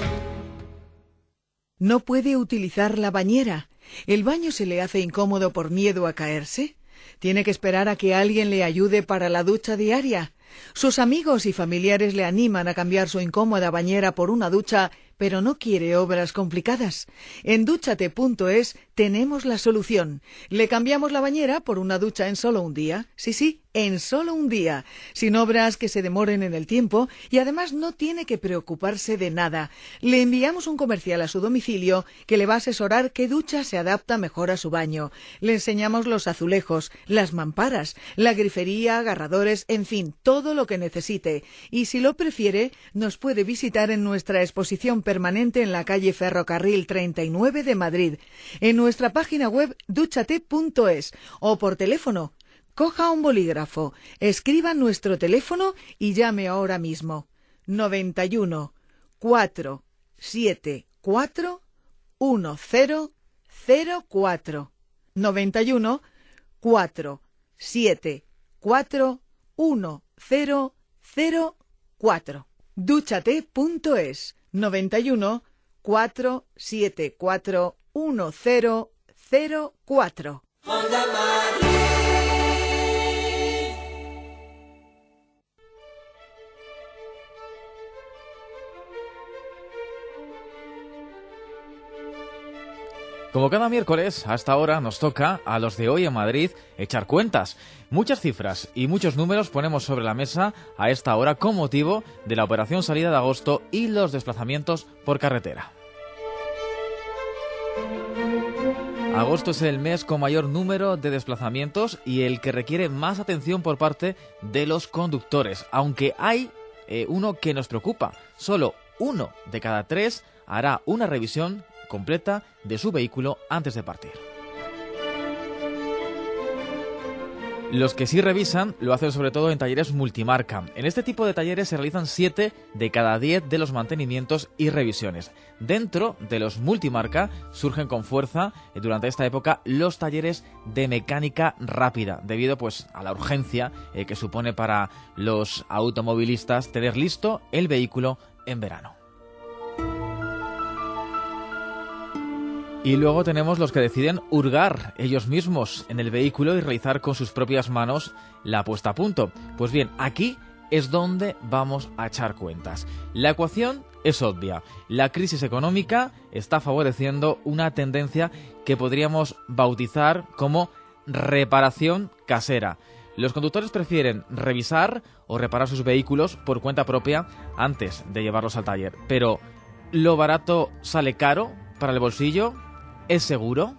¿No puede utilizar la bañera? ¿El baño se le hace incómodo por miedo a caerse? ¿Tiene que esperar a que alguien le ayude para la ducha diaria? Sus amigos y familiares le animan a cambiar su incómoda bañera por una ducha, pero no quiere obras complicadas. En dúchate punto es tenemos la solución. Le cambiamos la bañera por una ducha en solo un día. Sí, sí, en solo un día. Sin obras que se demoren en el tiempo y además no tiene que preocuparse de nada. Le enviamos un comercial a su domicilio que le va a asesorar qué ducha se adapta mejor a su baño. Le enseñamos los azulejos, las mamparas, la grifería, agarradores, en fin, todo lo que necesite. Y si lo prefiere, nos puede visitar en nuestra exposición permanente en la calle Ferrocarril treinta y nueve de Madrid, en nuestra página web dúchate punto es o por teléfono. Coja un bolígrafo, escriba nuestro teléfono y llame ahora mismo. noventa y uno, cuatro, siete, cuatro, uno cero cero cuatro. noventa y uno, cuatro, siete, cuatro, uno cero cero cuatro. dúchate punto es. noventa y uno, cuatro, siete, cuatro, uno cero cero cuatro. Como cada miércoles, hasta ahora nos toca, a los de hoy en Madrid, echar cuentas. Muchas cifras y muchos números ponemos sobre la mesa a esta hora con motivo de la operación salida de agosto y los desplazamientos por carretera. Agosto es el mes con mayor número de desplazamientos y el que requiere más atención por parte de los conductores, aunque hay eh, uno que nos preocupa. Solo uno de cada tres hará una revisión completa de su vehículo antes de partir. Los que sí revisan lo hacen sobre todo en talleres multimarca. En este tipo de talleres se realizan siete de cada diez de los mantenimientos y revisiones. Dentro de los multimarca surgen con fuerza eh, durante esta época los talleres de mecánica rápida, debido pues a la urgencia eh, que supone para los automovilistas tener listo el vehículo en verano. Y luego tenemos los que deciden hurgar ellos mismos en el vehículo y realizar con sus propias manos la puesta a punto. Pues bien, aquí es donde vamos a echar cuentas. La ecuación es obvia. La crisis económica está favoreciendo una tendencia que podríamos bautizar como reparación casera. Los conductores prefieren revisar o reparar sus vehículos por cuenta propia antes de llevarlos al taller. Pero, ¿lo barato sale caro para el bolsillo? ¿Es seguro?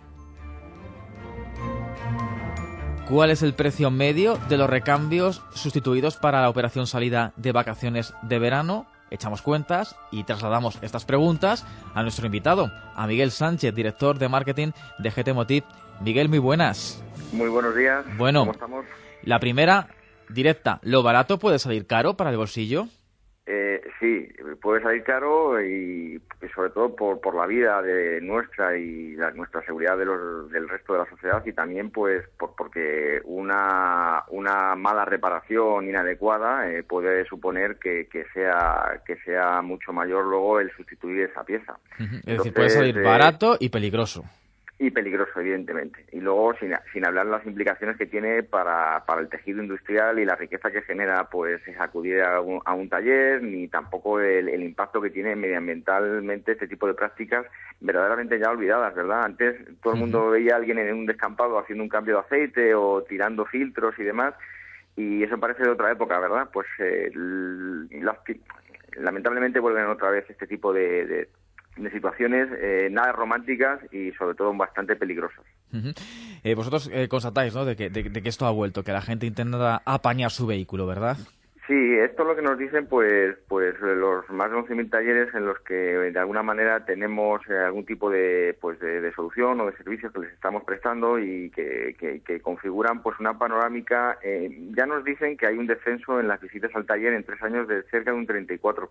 ¿Cuál es el precio medio de los recambios sustituidos para la operación salida de vacaciones de verano? Echamos cuentas y trasladamos estas preguntas a nuestro invitado, a Miguel Sánchez, director de marketing de G T Motiv. Miguel, muy buenas. Muy buenos días. Bueno, ¿cómo estamos? La primera, directa. ¿Lo barato puede salir caro para el bolsillo? Eh, sí, puede salir caro y, y sobre todo por, por la vida de nuestra y la, nuestra seguridad de los, del resto de la sociedad, y también pues por, porque una, una mala reparación inadecuada eh, puede suponer que, que sea que sea mucho mayor luego el sustituir esa pieza. Uh-huh. Es Entonces, decir, puede salir eh, barato y peligroso. Y peligroso, evidentemente. Y luego, sin, sin hablar de las implicaciones que tiene para, para el tejido industrial y la riqueza que genera, pues, acudir a un, a un taller, ni tampoco el, el impacto que tiene medioambientalmente este tipo de prácticas verdaderamente ya olvidadas, ¿verdad? Antes todo el mundo veía a alguien en un descampado haciendo un cambio de aceite o tirando filtros y demás, y eso parece de otra época, ¿verdad? Pues, eh, las, lamentablemente vuelven otra vez este tipo de... de de situaciones eh, nada románticas y sobre todo bastante peligrosas. Uh-huh. Eh, vosotros eh, constatáis, ¿no?, de que, de, de que esto ha vuelto, que la gente intenta apañar su vehículo, ¿verdad? Sí, esto es lo que nos dicen pues pues los más de once mil talleres en los que de alguna manera tenemos eh, algún tipo de pues de, de solución o de servicios que les estamos prestando y que, que, que configuran pues una panorámica. Eh, ya nos dicen que hay un descenso en las visitas al taller en tres años de cerca de un treinta y cuatro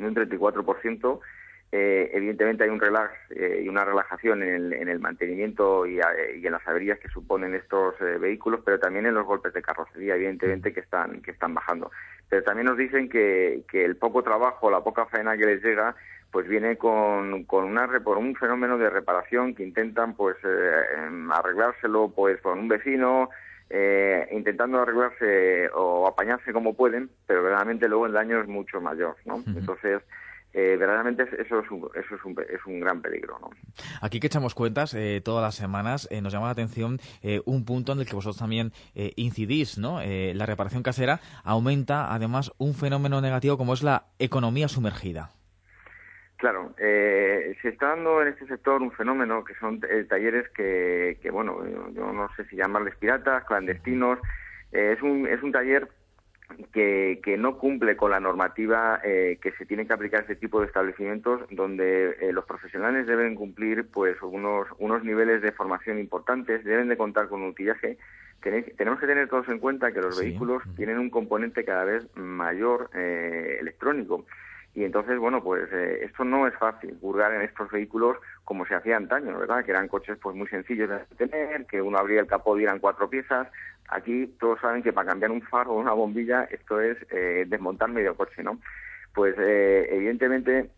por ciento. Eh, evidentemente hay un relax eh, y una relajación en el, en el mantenimiento y, y en las averías que suponen estos eh, vehículos, pero también en los golpes de carrocería, evidentemente que están que están bajando. Pero también nos dicen que, que el poco trabajo, la poca faena que les llega, pues viene con, con una por un fenómeno de reparación que intentan pues eh, arreglárselo pues con un vecino, eh, intentando arreglarse o apañarse como pueden, pero verdaderamente luego el daño es mucho mayor, ¿no? Uh-huh. Entonces Eh, verdaderamente eso es un, eso es un, es un gran peligro, ¿no? Aquí que echamos cuentas eh, todas las semanas eh, nos llama la atención eh, un punto en el que vosotros también eh, incidís, ¿no? Eh, la reparación casera aumenta además un fenómeno negativo como es la economía sumergida. Claro, eh, se está dando en este sector un fenómeno que son eh, talleres que, que bueno, yo, yo no sé si llamarles piratas, clandestinos. Eh, es un es un taller Que, que no cumple con la normativa eh, que se tiene que aplicar a este tipo de establecimientos, donde eh, los profesionales deben cumplir pues unos unos niveles de formación importantes, deben de contar con un utillaje. Tenéis, tenemos que tener todos en cuenta que los sí. vehículos tienen un componente cada vez mayor eh, electrónico. Y entonces, bueno, pues eh, esto no es fácil, hurgar en estos vehículos como se hacía antaño, ¿verdad? Que eran coches pues muy sencillos de tener, que uno abría el capó y eran cuatro piezas. Aquí todos saben que para cambiar un faro o una bombilla esto es eh, desmontar medio coche, ¿no? Pues eh, evidentemente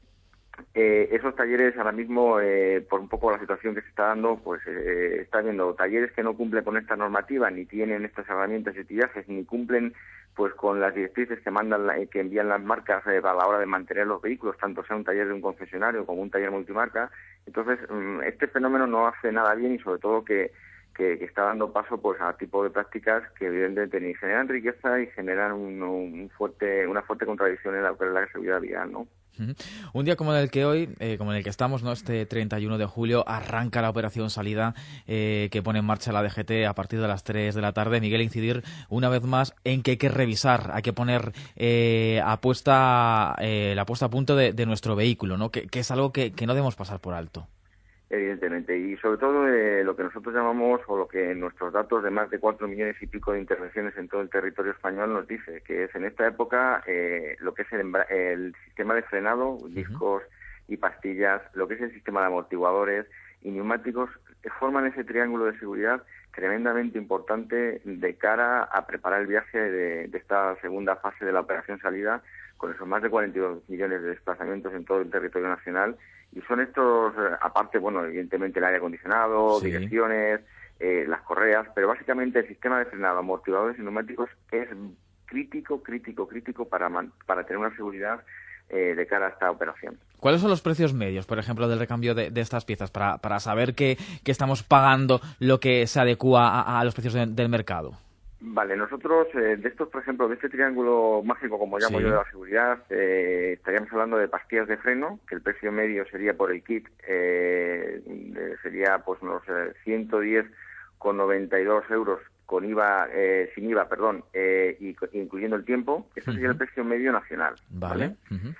eh, esos talleres ahora mismo, eh, por un poco la situación que se está dando, pues eh, está habiendo talleres que no cumplen con esta normativa, ni tienen estas herramientas y utillajes, ni cumplen pues con las directrices que mandan la, que envían las marcas eh, a la hora de mantener los vehículos, tanto sea un taller de un concesionario como un taller multimarca. Entonces este fenómeno no hace nada bien y sobre todo que Que, que está dando paso pues a tipo de prácticas que evidentemente ni generan riqueza y generan un, un fuerte una fuerte contradicción en la, en la seguridad vial, ¿no? Uh-huh. Un día como el que hoy, eh, como en el que estamos, no, este treinta y uno de julio, arranca la operación salida eh, que pone en marcha la D G T a partir de las tres de la tarde. Miguel, incidir una vez más en que hay que revisar, hay que poner eh, apuesta, eh, la puesta a punto de, de nuestro vehículo, ¿no? Que, que es algo que, que no debemos pasar por alto. Evidentemente, y sobre todo eh, lo que nosotros llamamos, o lo que nuestros datos de más de cuatro millones y pico de intervenciones en todo el territorio español nos dice, que es en esta época eh, lo que es el, el sistema de frenado, uh-huh. discos y pastillas, lo que es el sistema de amortiguadores y neumáticos, que forman ese triángulo de seguridad tremendamente importante de cara a preparar el viaje de, de esta segunda fase de la operación salida, con esos más de cuarenta y dos millones de desplazamientos en todo el territorio nacional. Y son estos, aparte, bueno, evidentemente el aire acondicionado, sí. direcciones, eh, las correas, pero básicamente el sistema de frenado, amortiguadores y neumáticos es crítico, crítico, crítico para, man, para tener una seguridad eh, de cara a esta operación. ¿Cuáles son los precios medios, por ejemplo, del recambio de, de estas piezas para, para saber que, que estamos pagando lo que se adecua a, a los precios de, del mercado? Vale, nosotros eh, de estos, por ejemplo, de este triángulo mágico, como llamo Sí. yo, de la seguridad, eh, estaríamos hablando de pastillas de freno, que el precio medio sería por el kit, eh, eh, sería pues unos eh, ciento diez con noventa y dos euros con IVA, eh, sin IVA, perdón, eh, y co- incluyendo el tiempo. Eso sería el precio medio nacional. Vale. Ujú.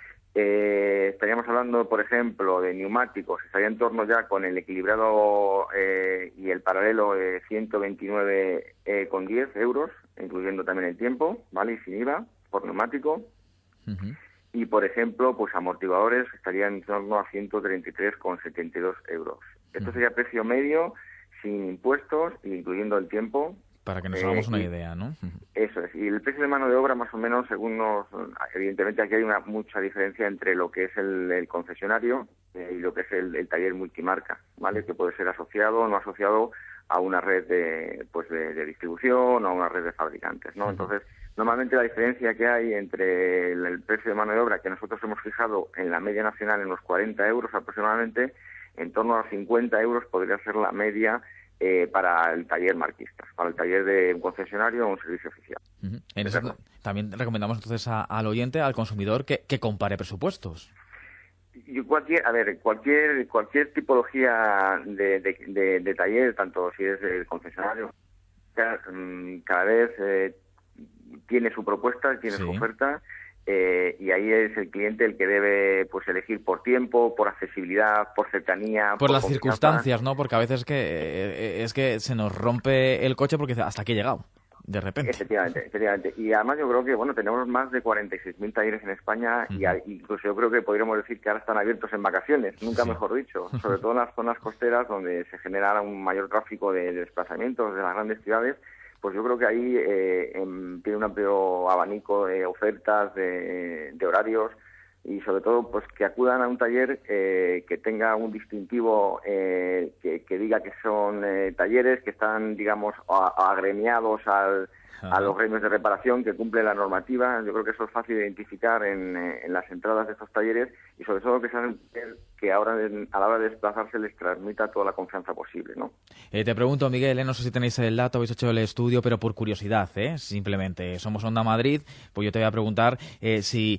Eh, estaríamos hablando, por ejemplo, de neumáticos, estaría en torno ya con el equilibrado eh, y el paralelo de ciento veintinueve eh, con diez euros, incluyendo también el tiempo, ¿vale? Y sin IVA, por neumático. Ujú. Y, por ejemplo, pues amortiguadores estarían en torno a ciento treinta y tres con setenta y dos euros. Esto sería precio medio, sin impuestos, incluyendo el tiempo. Para que nos Eh, hagamos una y- idea, ¿no? Ujú. Eso es. Y el precio de mano de obra, más o menos, según nos... Evidentemente aquí hay una mucha diferencia entre lo que es el, el concesionario eh, y lo que es el, el taller multimarca, ¿vale? Que puede ser asociado o no asociado a una red de, pues de, de distribución o a una red de fabricantes, ¿no? Entonces, normalmente la diferencia que hay entre el, el precio de mano de obra que nosotros hemos fijado en la media nacional en los cuarenta euros aproximadamente, en torno a cincuenta euros podría ser la media eh, para el taller marquista, para el taller de un concesionario o un servicio oficial. Ujú. En eso también recomendamos entonces a- al oyente, al consumidor, que, que compare presupuestos. Yo cualquier, a ver, cualquier cualquier tipología de, de, de, de taller, tanto si es el concesionario, cada, mm, cada vez eh, tiene su propuesta, tiene Sí. su oferta, eh, y ahí es el cliente el que debe pues elegir por tiempo, por accesibilidad, por cercanía, Por las confianza. circunstancias, ¿no? Porque a veces que eh, es que se nos rompe el coche porque dice, hasta aquí he llegado, de repente. Efectivamente, efectivamente. Y además yo creo que, bueno, tenemos más de cuarenta y seis mil talleres en España y a- incluso yo creo que podríamos decir que ahora están abiertos en vacaciones, nunca Sí. mejor dicho, sobre todo en las zonas costeras donde se genera un mayor tráfico de, de desplazamientos de las grandes ciudades. Pues yo creo que ahí eh, em, tiene un amplio abanico de ofertas, de, de horarios y sobre todo pues que acudan a un taller eh, que tenga un distintivo eh, que, que diga que son eh, talleres que están, digamos, a- agremiados al, a los gremios de reparación, que cumplen la normativa. Yo creo que eso es fácil de identificar en, eh, en las entradas de estos talleres y sobre todo que sean que ahora en- a la hora de desplazarse les transmita toda la confianza posible, ¿no? Eh, te pregunto, Miguel, eh, no sé si tenéis el dato, habéis hecho el estudio, pero por curiosidad, ¿eh? Simplemente, somos Onda Madrid, pues yo te voy a preguntar eh, si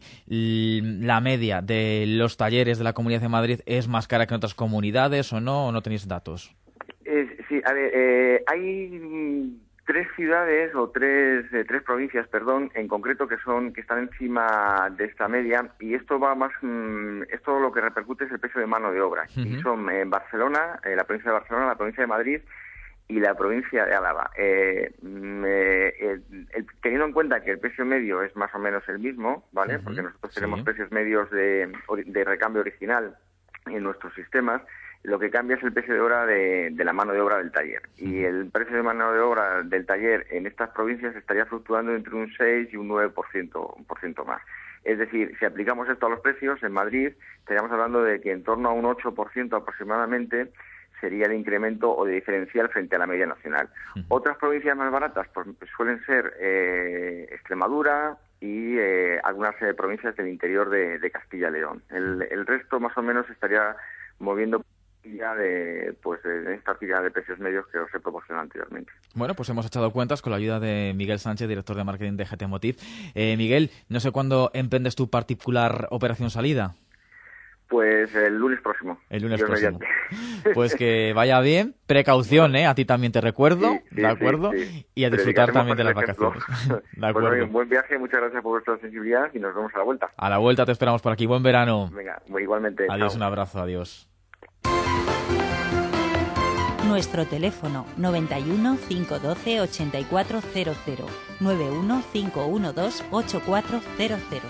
l- la media de los talleres de la Comunidad de Madrid es más cara que en otras comunidades o no, o no tenéis datos. Eh, sí, a ver, eh, hay mm, tres ciudades o tres eh, tres provincias, perdón, en concreto que son que están encima de esta media y esto va más, mm, esto lo que repercute es el precio de mano de obra y Ujú. son en Barcelona, eh, la provincia de Barcelona, la provincia de Madrid y la provincia de Álava. Eh, mm, eh, el- el- teniendo en cuenta que el precio medio es más o menos el mismo, ¿vale? Ujú, Porque nosotros sí. tenemos precios medios de, ori- de recambio original en nuestros sistemas, lo que cambia es el precio de obra de, de la mano de obra del taller. Y el precio de mano de obra del taller en estas provincias estaría fluctuando entre un seis y un nueve por ciento, un por ciento más. Es decir, si aplicamos esto a los precios, en Madrid estaríamos hablando de que en torno a un ocho por ciento aproximadamente sería el incremento o de diferencial frente a la media nacional. Otras provincias más baratas pues, suelen ser eh, Extremadura y eh, algunas eh, provincias del interior de, de Castilla y León. El, el resto más o menos estaría moviendo ya de pues de esta tirada de precios medios que os he proporcionado anteriormente. Bueno, pues hemos echado cuentas con la ayuda de Miguel Sánchez, director de marketing de G T Motiv. Eh, Miguel, no sé cuándo emprendes tu particular operación salida. Pues el lunes próximo. El lunes Dios próximo. mediante. Pues que vaya bien. Precaución, ¿eh? A ti también te recuerdo, Sí, sí, ¿de acuerdo? sí, sí. Y a disfrutar Predicaremos también de las por el ejemplo. vacaciones. De Pues, acuerdo. oye, un buen viaje, muchas gracias por vuestra sensibilidad y nos vemos a la vuelta. A la vuelta te esperamos por aquí. Buen verano. Venga, igualmente. Adiós, chao. un abrazo, adiós. Nuestro teléfono noventa y uno, cinco uno dos, ochenta y cuatro cero cero, nueve uno cinco uno dos, ocho cuatro cero cero.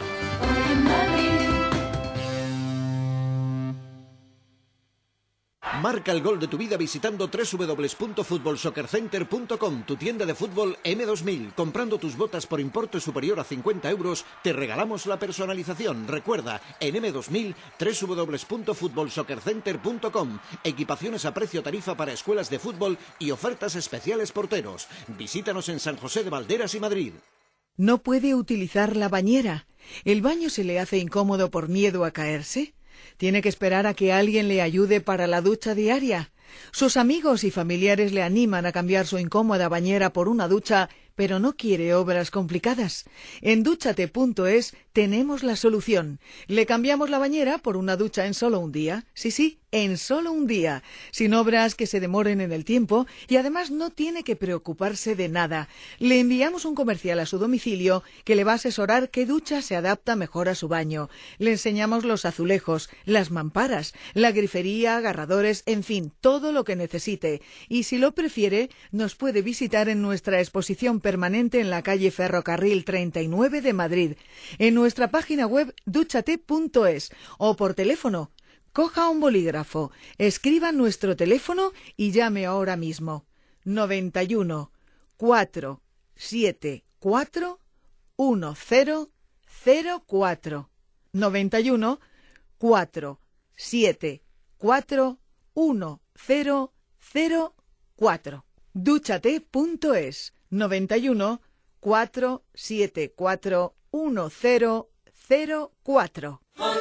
Marca el gol de tu vida visitando doble u doble u doble u punto fútbol soccer center punto com, tu tienda de fútbol eme dos mil. Comprando tus botas por importe superior a cincuenta euros, te regalamos la personalización. Recuerda, en eme dos mil, doble u doble u doble u punto fútbol soccer center punto com. Equipaciones a precio tarifa para escuelas de fútbol y ofertas especiales porteros. Visítanos en San José de Valderas y Madrid. ¿No puede utilizar la bañera? ¿El baño se le hace incómodo por miedo a caerse? ¿Tiene que esperar a que alguien le ayude para la ducha diaria? Sus amigos y familiares le animan a cambiar su incómoda bañera por una ducha pero no quiere obras complicadas. En dúchate punto es tenemos la solución. Le cambiamos la bañera por una ducha en solo un día. Sí, sí, en solo un día. Sin obras que se demoren en el tiempo y además no tiene que preocuparse de nada. Le enviamos un comercial a su domicilio que le va a asesorar qué ducha se adapta mejor a su baño. Le enseñamos los azulejos, las mamparas, la grifería, agarradores, en fin, todo lo que necesite. Y si lo prefiere, nos puede visitar en nuestra exposición permanente en la calle Ferrocarril treinta y nueve de Madrid, en nuestra página web dúchate punto es o por teléfono. Coja un bolígrafo, escriba nuestro teléfono y llame ahora mismo. noventa y uno, cuatro, siete, cuatro, uno cero cero cuatro. noventa y uno, cuatro, siete, cuatro, uno cero cero cuatro. dúchate punto es. noventa y uno, cuatro, siete, cuatro, uno cero cero cuatro.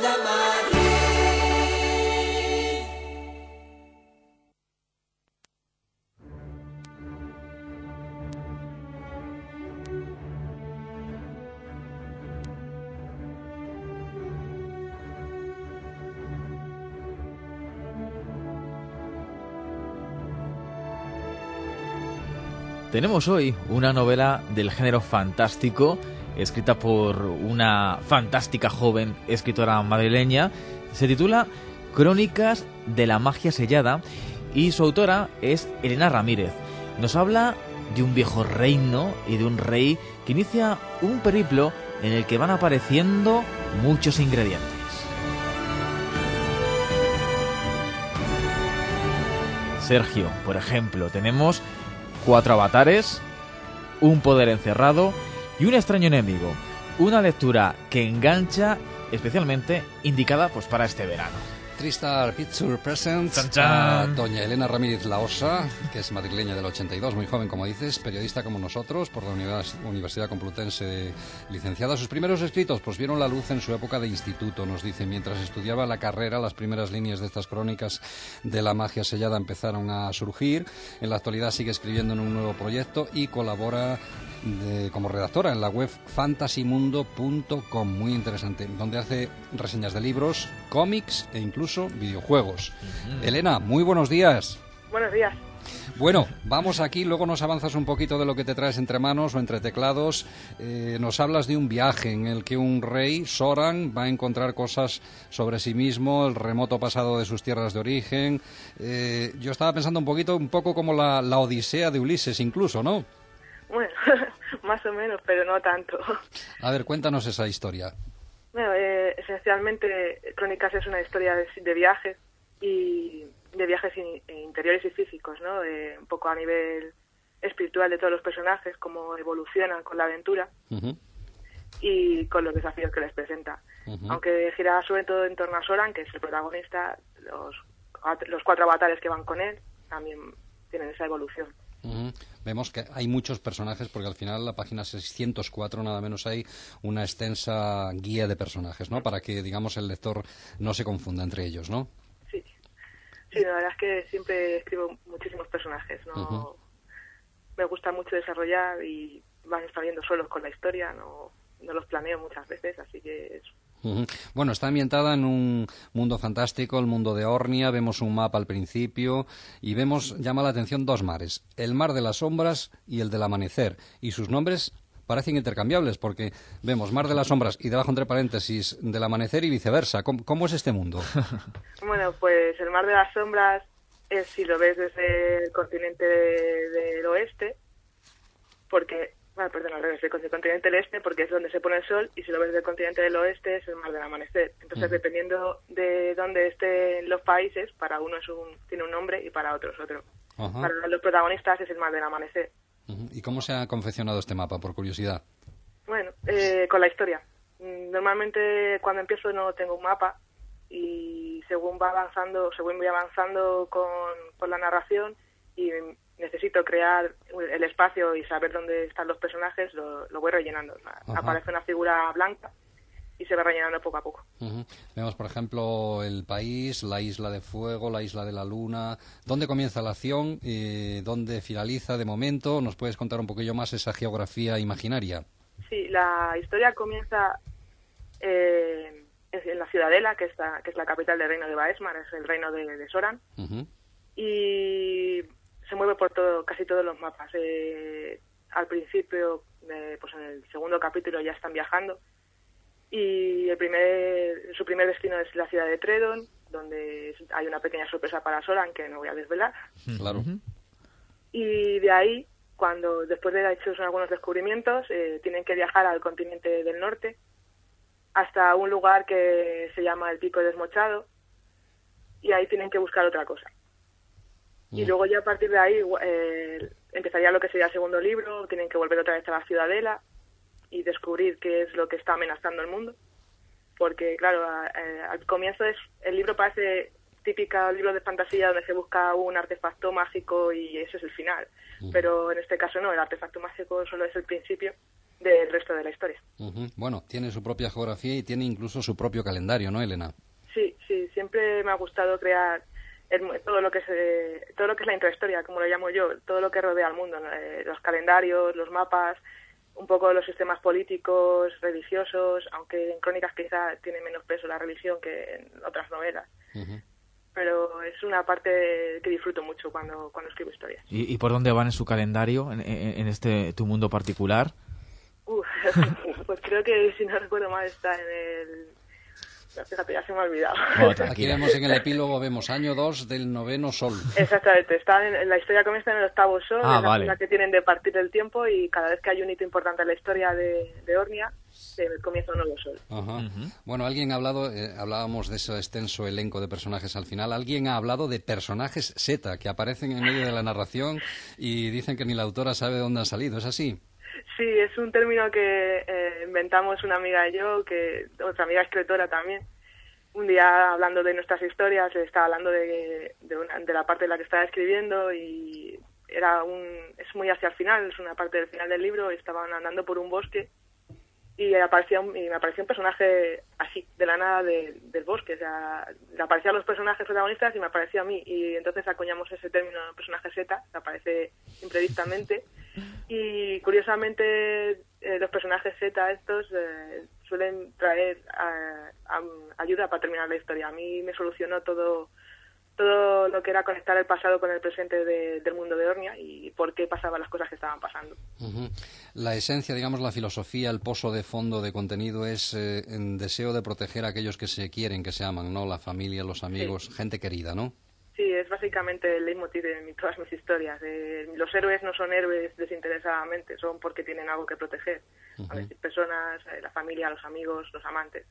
Tenemos hoy una novela del género fantástico, escrita por una fantástica joven escritora madrileña. Se titula Crónicas de la magia sellada y su autora es Elena Ramírez. Nos habla de un viejo reino y de un rey que inicia un periplo en el que van apareciendo muchos ingredientes. Sergio, por ejemplo, tenemos cuatro avatares, un poder encerrado y un extraño enemigo. Una lectura que engancha, especialmente indicada pues para este verano. Tristar Picture Presents ¡Chan, chan! a doña Elena Ramírez Laosa, que es madrileña del ochenta y dos, muy joven, como dices, periodista como nosotros por la Univers- Universidad Complutense, licenciada. Sus primeros escritos pues vieron la luz en su época de instituto, nos dice. Mientras estudiaba la carrera, las primeras líneas de estas crónicas de la magia sellada empezaron a surgir. En la actualidad sigue escribiendo en un nuevo proyecto y colabora De, como redactora en la web fantasymundo punto com, muy interesante, donde hace reseñas de libros, cómics e incluso videojuegos. Uh-huh. Elena, muy buenos días. Buenos días. Bueno, vamos aquí, luego nos avanzas un poquito de lo que te traes entre manos o entre teclados. Eh, nos hablas de un viaje en el que un rey, Soran, va a encontrar cosas sobre sí mismo, el remoto pasado de sus tierras de origen. Eh, yo estaba pensando un poquito, un poco como la, la Odisea de Ulises incluso, ¿no? Bueno, más o menos, pero no tanto. A ver, cuéntanos esa historia. Bueno, eh, esencialmente Crónicas es una historia de, de viajes y de viajes in, interiores y físicos, ¿no? Eh, un poco a nivel espiritual de todos los personajes, cómo evolucionan con la aventura uh-huh. y con los desafíos que les presenta. Uh-huh. Aunque gira sobre todo en torno a Soran, que es el protagonista, los, los cuatro avatares que van con él también tienen esa evolución. Uh-huh. Vemos que hay muchos personajes porque al final la página seiscientos cuatro nada menos hay una extensa guía de personajes, ¿no? Para que, digamos, el lector no se confunda entre ellos, ¿no? Sí, sí, la verdad es que siempre escribo muchísimos personajes, ¿no? Uh-huh. Me gusta mucho desarrollar y van saliendo solos con la historia, no, no los planeo muchas veces, así que es... Uh-huh. Bueno, está ambientada en un mundo fantástico, el mundo de Ornia. Vemos un mapa al principio y vemos, llama la atención, dos mares, el mar de las sombras y el del amanecer, y sus nombres parecen intercambiables porque vemos mar de las sombras y debajo entre paréntesis del amanecer y viceversa. ¿Cómo, cómo es este mundo? Bueno, pues el mar de las sombras es, si lo ves desde el continente de, del oeste, porque... Ah, perdón, al revés, del continente del este, porque es donde se pone el sol, y si lo ves del continente del oeste es el mar del amanecer. Entonces, uh-huh. dependiendo de dónde estén los países, para uno es un, tiene un nombre y para otro es otro. Uh-huh. Para los protagonistas es el mar del amanecer. Uh-huh. ¿Y cómo se ha confeccionado este mapa, por curiosidad? Bueno, eh, con la historia. Normalmente cuando empiezo no tengo un mapa, y según va avanzando, según voy avanzando con, con la narración y necesito crear el espacio y saber dónde están los personajes, lo, lo voy rellenando. Ajá. Aparece una figura blanca y se va rellenando poco a poco. Uh-huh. Vemos, por ejemplo, el país, la Isla de Fuego, la Isla de la Luna. ¿Dónde comienza la acción? Eh, ¿Dónde finaliza de momento? ¿Nos puedes contar un poquillo más esa geografía imaginaria? Sí, la historia comienza eh, en la Ciudadela, que, está, que es la capital del reino de Baesmar, es el reino de, de Soran, uh-huh. y se mueve por todo, casi todos los mapas. Eh, al principio, eh, pues en el segundo capítulo ya están viajando, y el primer, su primer destino es la ciudad de Tredon, donde hay una pequeña sorpresa para Soran que no voy a desvelar. Claro. Y de ahí, cuando después de haber hecho algunos descubrimientos, eh, tienen que viajar al continente del norte hasta un lugar que se llama el Pico Desmochado, y ahí tienen que buscar otra cosa. Mm. Y luego ya a partir de ahí eh, empezaría lo que sería el segundo libro, tienen que volver otra vez a la Ciudadela y descubrir qué es lo que está amenazando el mundo, porque claro, eh, al comienzo es el libro parece típico libro de fantasía donde se busca un artefacto mágico y ese es el final, uh-huh. pero en este caso no, el artefacto mágico solo es el principio del resto de la historia. Uh-huh. Bueno, tiene su propia geografía y tiene incluso su propio calendario, ¿no, Elena? Sí, sí, siempre me ha gustado crear el, todo lo que es eh, todo lo que es la intrahistoria, como lo llamo yo, todo lo que rodea al mundo, ¿no? eh, los calendarios, los mapas, un poco los sistemas políticos, religiosos, aunque en Crónicas quizá tiene menos peso la religión que en otras novelas. Uh-huh. Pero es una parte que disfruto mucho cuando, cuando escribo historias. ¿Y, y por dónde van en su calendario, en, en, en este tu mundo particular? Uf, pues creo que, si no recuerdo mal, está en el... No, fíjate, ya se me ha olvidado. Oh, aquí vemos en el epílogo, vemos año dos del noveno sol. Exactamente, está en, la historia comienza en el octavo sol, ah, es la vale. forma que tienen de partir el tiempo, y cada vez que hay un hito importante en la historia de, de Ornia, se comienza un nuevo sol. Ajá. Uh-huh. Bueno, alguien ha hablado, eh, hablábamos de ese extenso elenco de personajes al final, alguien ha hablado de personajes Z, que aparecen en medio de la narración y dicen que ni la autora sabe de dónde han salido, ¿es así? Sí, es un término que eh, inventamos una amiga y yo, que otra amiga escritora también. Un día, hablando de nuestras historias, estaba hablando de, de, una, de la parte de la que estaba escribiendo, y era un es muy hacia el final, es una parte del final del libro. Estaban andando por un bosque y aparecía un, y me apareció un personaje así, de la nada de, del bosque. O sea, le aparecían los personajes protagonistas y me apareció a mí, y entonces acuñamos ese término personaje Z, que aparece imprevistamente. Y curiosamente eh, los personajes Z estos eh, suelen traer a, a, ayuda para terminar la historia. A mí me solucionó todo todo lo que era conectar el pasado con el presente de, del mundo de Ornia y por qué pasaban las cosas que estaban pasando. Uh-huh. La esencia, digamos, la filosofía, el pozo de fondo de contenido es eh, el deseo de proteger a aquellos que se quieren, que se aman, ¿no? La familia, los amigos, sí. Gente querida, ¿no? Sí, es básicamente el leitmotiv de mi, todas mis historias. Eh, los héroes no son héroes desinteresadamente, son porque tienen algo que proteger. Uh-huh. A veces personas, eh, la familia, los amigos, los amantes.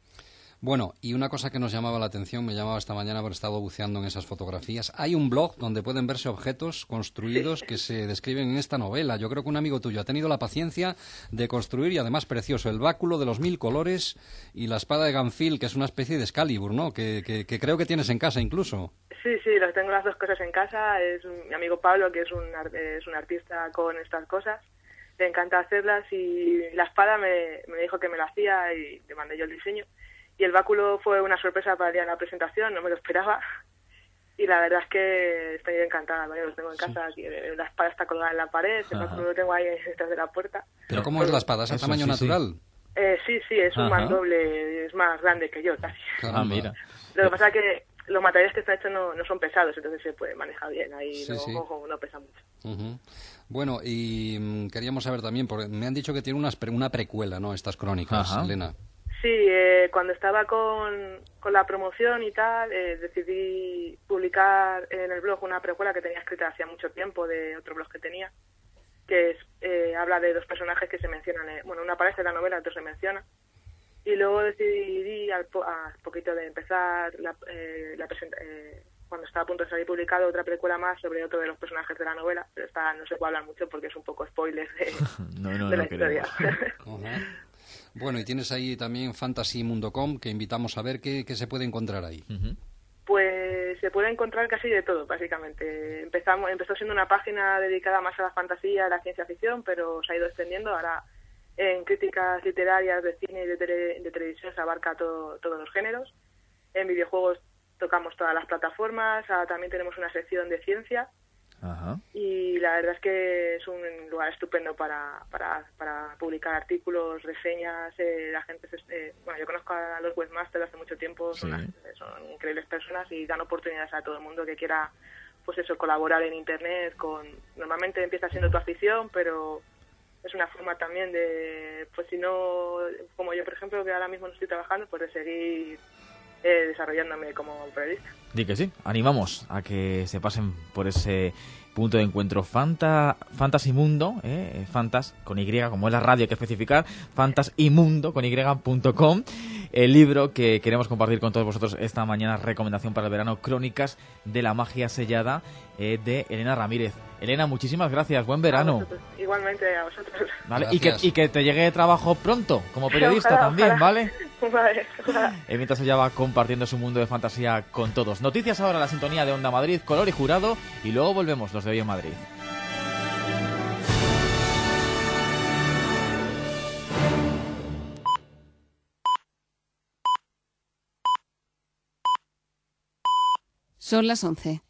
Bueno, y una cosa que nos llamaba la atención, me llamaba esta mañana por estado buceando en esas fotografías. Hay un blog donde pueden verse objetos construidos que se describen en esta novela. Yo creo que un amigo tuyo ha tenido la paciencia de construir, y además precioso, el báculo de los mil colores y la espada de Ganfil, que es una especie de Excalibur, ¿no? Que, que, que creo que tienes en casa incluso. Sí, sí, los tengo las dos cosas en casa. Es un, mi amigo Pablo, que es un, es un artista con estas cosas. Le encanta hacerlas, y la espada me, me dijo que me la hacía y le mandé yo el diseño. Y el báculo fue una sorpresa para el día de la presentación, no me lo esperaba. Y la verdad es que estoy encantada, ¿no? Yo los tengo en casa, aquí, la espada está colgada en la pared, el báculo lo tengo ahí detrás de la puerta. ¿Pero cómo es la espada? ¿Es a tamaño sí, natural? Sí. Eh, sí, sí, es un Ajá. mandoble, es más grande que yo, casi. Ah, mira. Lo que pasa es que los materiales que está hecho no, no son pesados, entonces se puede manejar bien, ahí sí, no, sí. Ojo, no pesa mucho. Uh-huh. Bueno, y um, queríamos saber también, porque me han dicho que tiene una, una precuela, ¿no? Estas crónicas, Ajá. Elena. Sí, eh, cuando estaba con, con la promoción y tal, eh, decidí publicar en el blog una precuela que tenía escrita hacía mucho tiempo de otro blog que tenía, que es, eh, habla de dos personajes que se mencionan, eh, bueno, una aparece en la novela, otro se menciona, y luego decidí al, po al poquito de empezar la, eh, la presenta eh, cuando estaba a punto de salir publicado, otra precuela más sobre otro de los personajes de la novela, pero esta no se puede hablar mucho porque es un poco spoiler de, no, no, de la no historia. Uh-huh. Bueno, y tienes ahí también fantasy punto com, que invitamos a ver qué, qué se puede encontrar ahí. Uh-huh. Pues se puede encontrar casi de todo, básicamente. Empezamos, empezó siendo una página dedicada más a la fantasía, a la ciencia ficción, pero se ha ido extendiendo. Ahora En críticas literarias de cine y de, tele, de televisión se abarca todo, todos los géneros. En videojuegos tocamos todas las plataformas, ah, también tenemos una sección de ciencia. Ajá. Y la verdad es que es un lugar estupendo para, para, para publicar artículos, reseñas. Eh, la gente, se, eh, bueno, yo conozco a los webmasters hace mucho tiempo, Sí. son, unas- son increíbles personas y dan oportunidades a todo el mundo que quiera, pues eso, colaborar en internet. Con normalmente empieza siendo tu afición, pero es una forma también de, pues si no, como yo por ejemplo, que ahora mismo no estoy trabajando, pues de seguir eh, desarrollándome como periodista. Di que sí, animamos a que se pasen por ese punto de encuentro Fanta, Fantasimundo, eh, Fantas con Y, como es la radio hay que especificar, fantasimundo con y punto com, el libro que queremos compartir con todos vosotros esta mañana, recomendación para el verano, Crónicas de la magia sellada, eh, de Elena Ramírez. Elena, muchísimas gracias, buen verano. A vosotros, igualmente a vosotros. ¿Vale? Y que, y que te llegue trabajo pronto, como periodista Ojalá, también, ojalá. ¿vale? Vale, ojalá. Eh, mientras ella va compartiendo su mundo de fantasía con todos. Noticias ahora, la sintonía de Onda Madrid, Color y Jurado, y luego volvemos, los de hoy en Madrid. Son las once.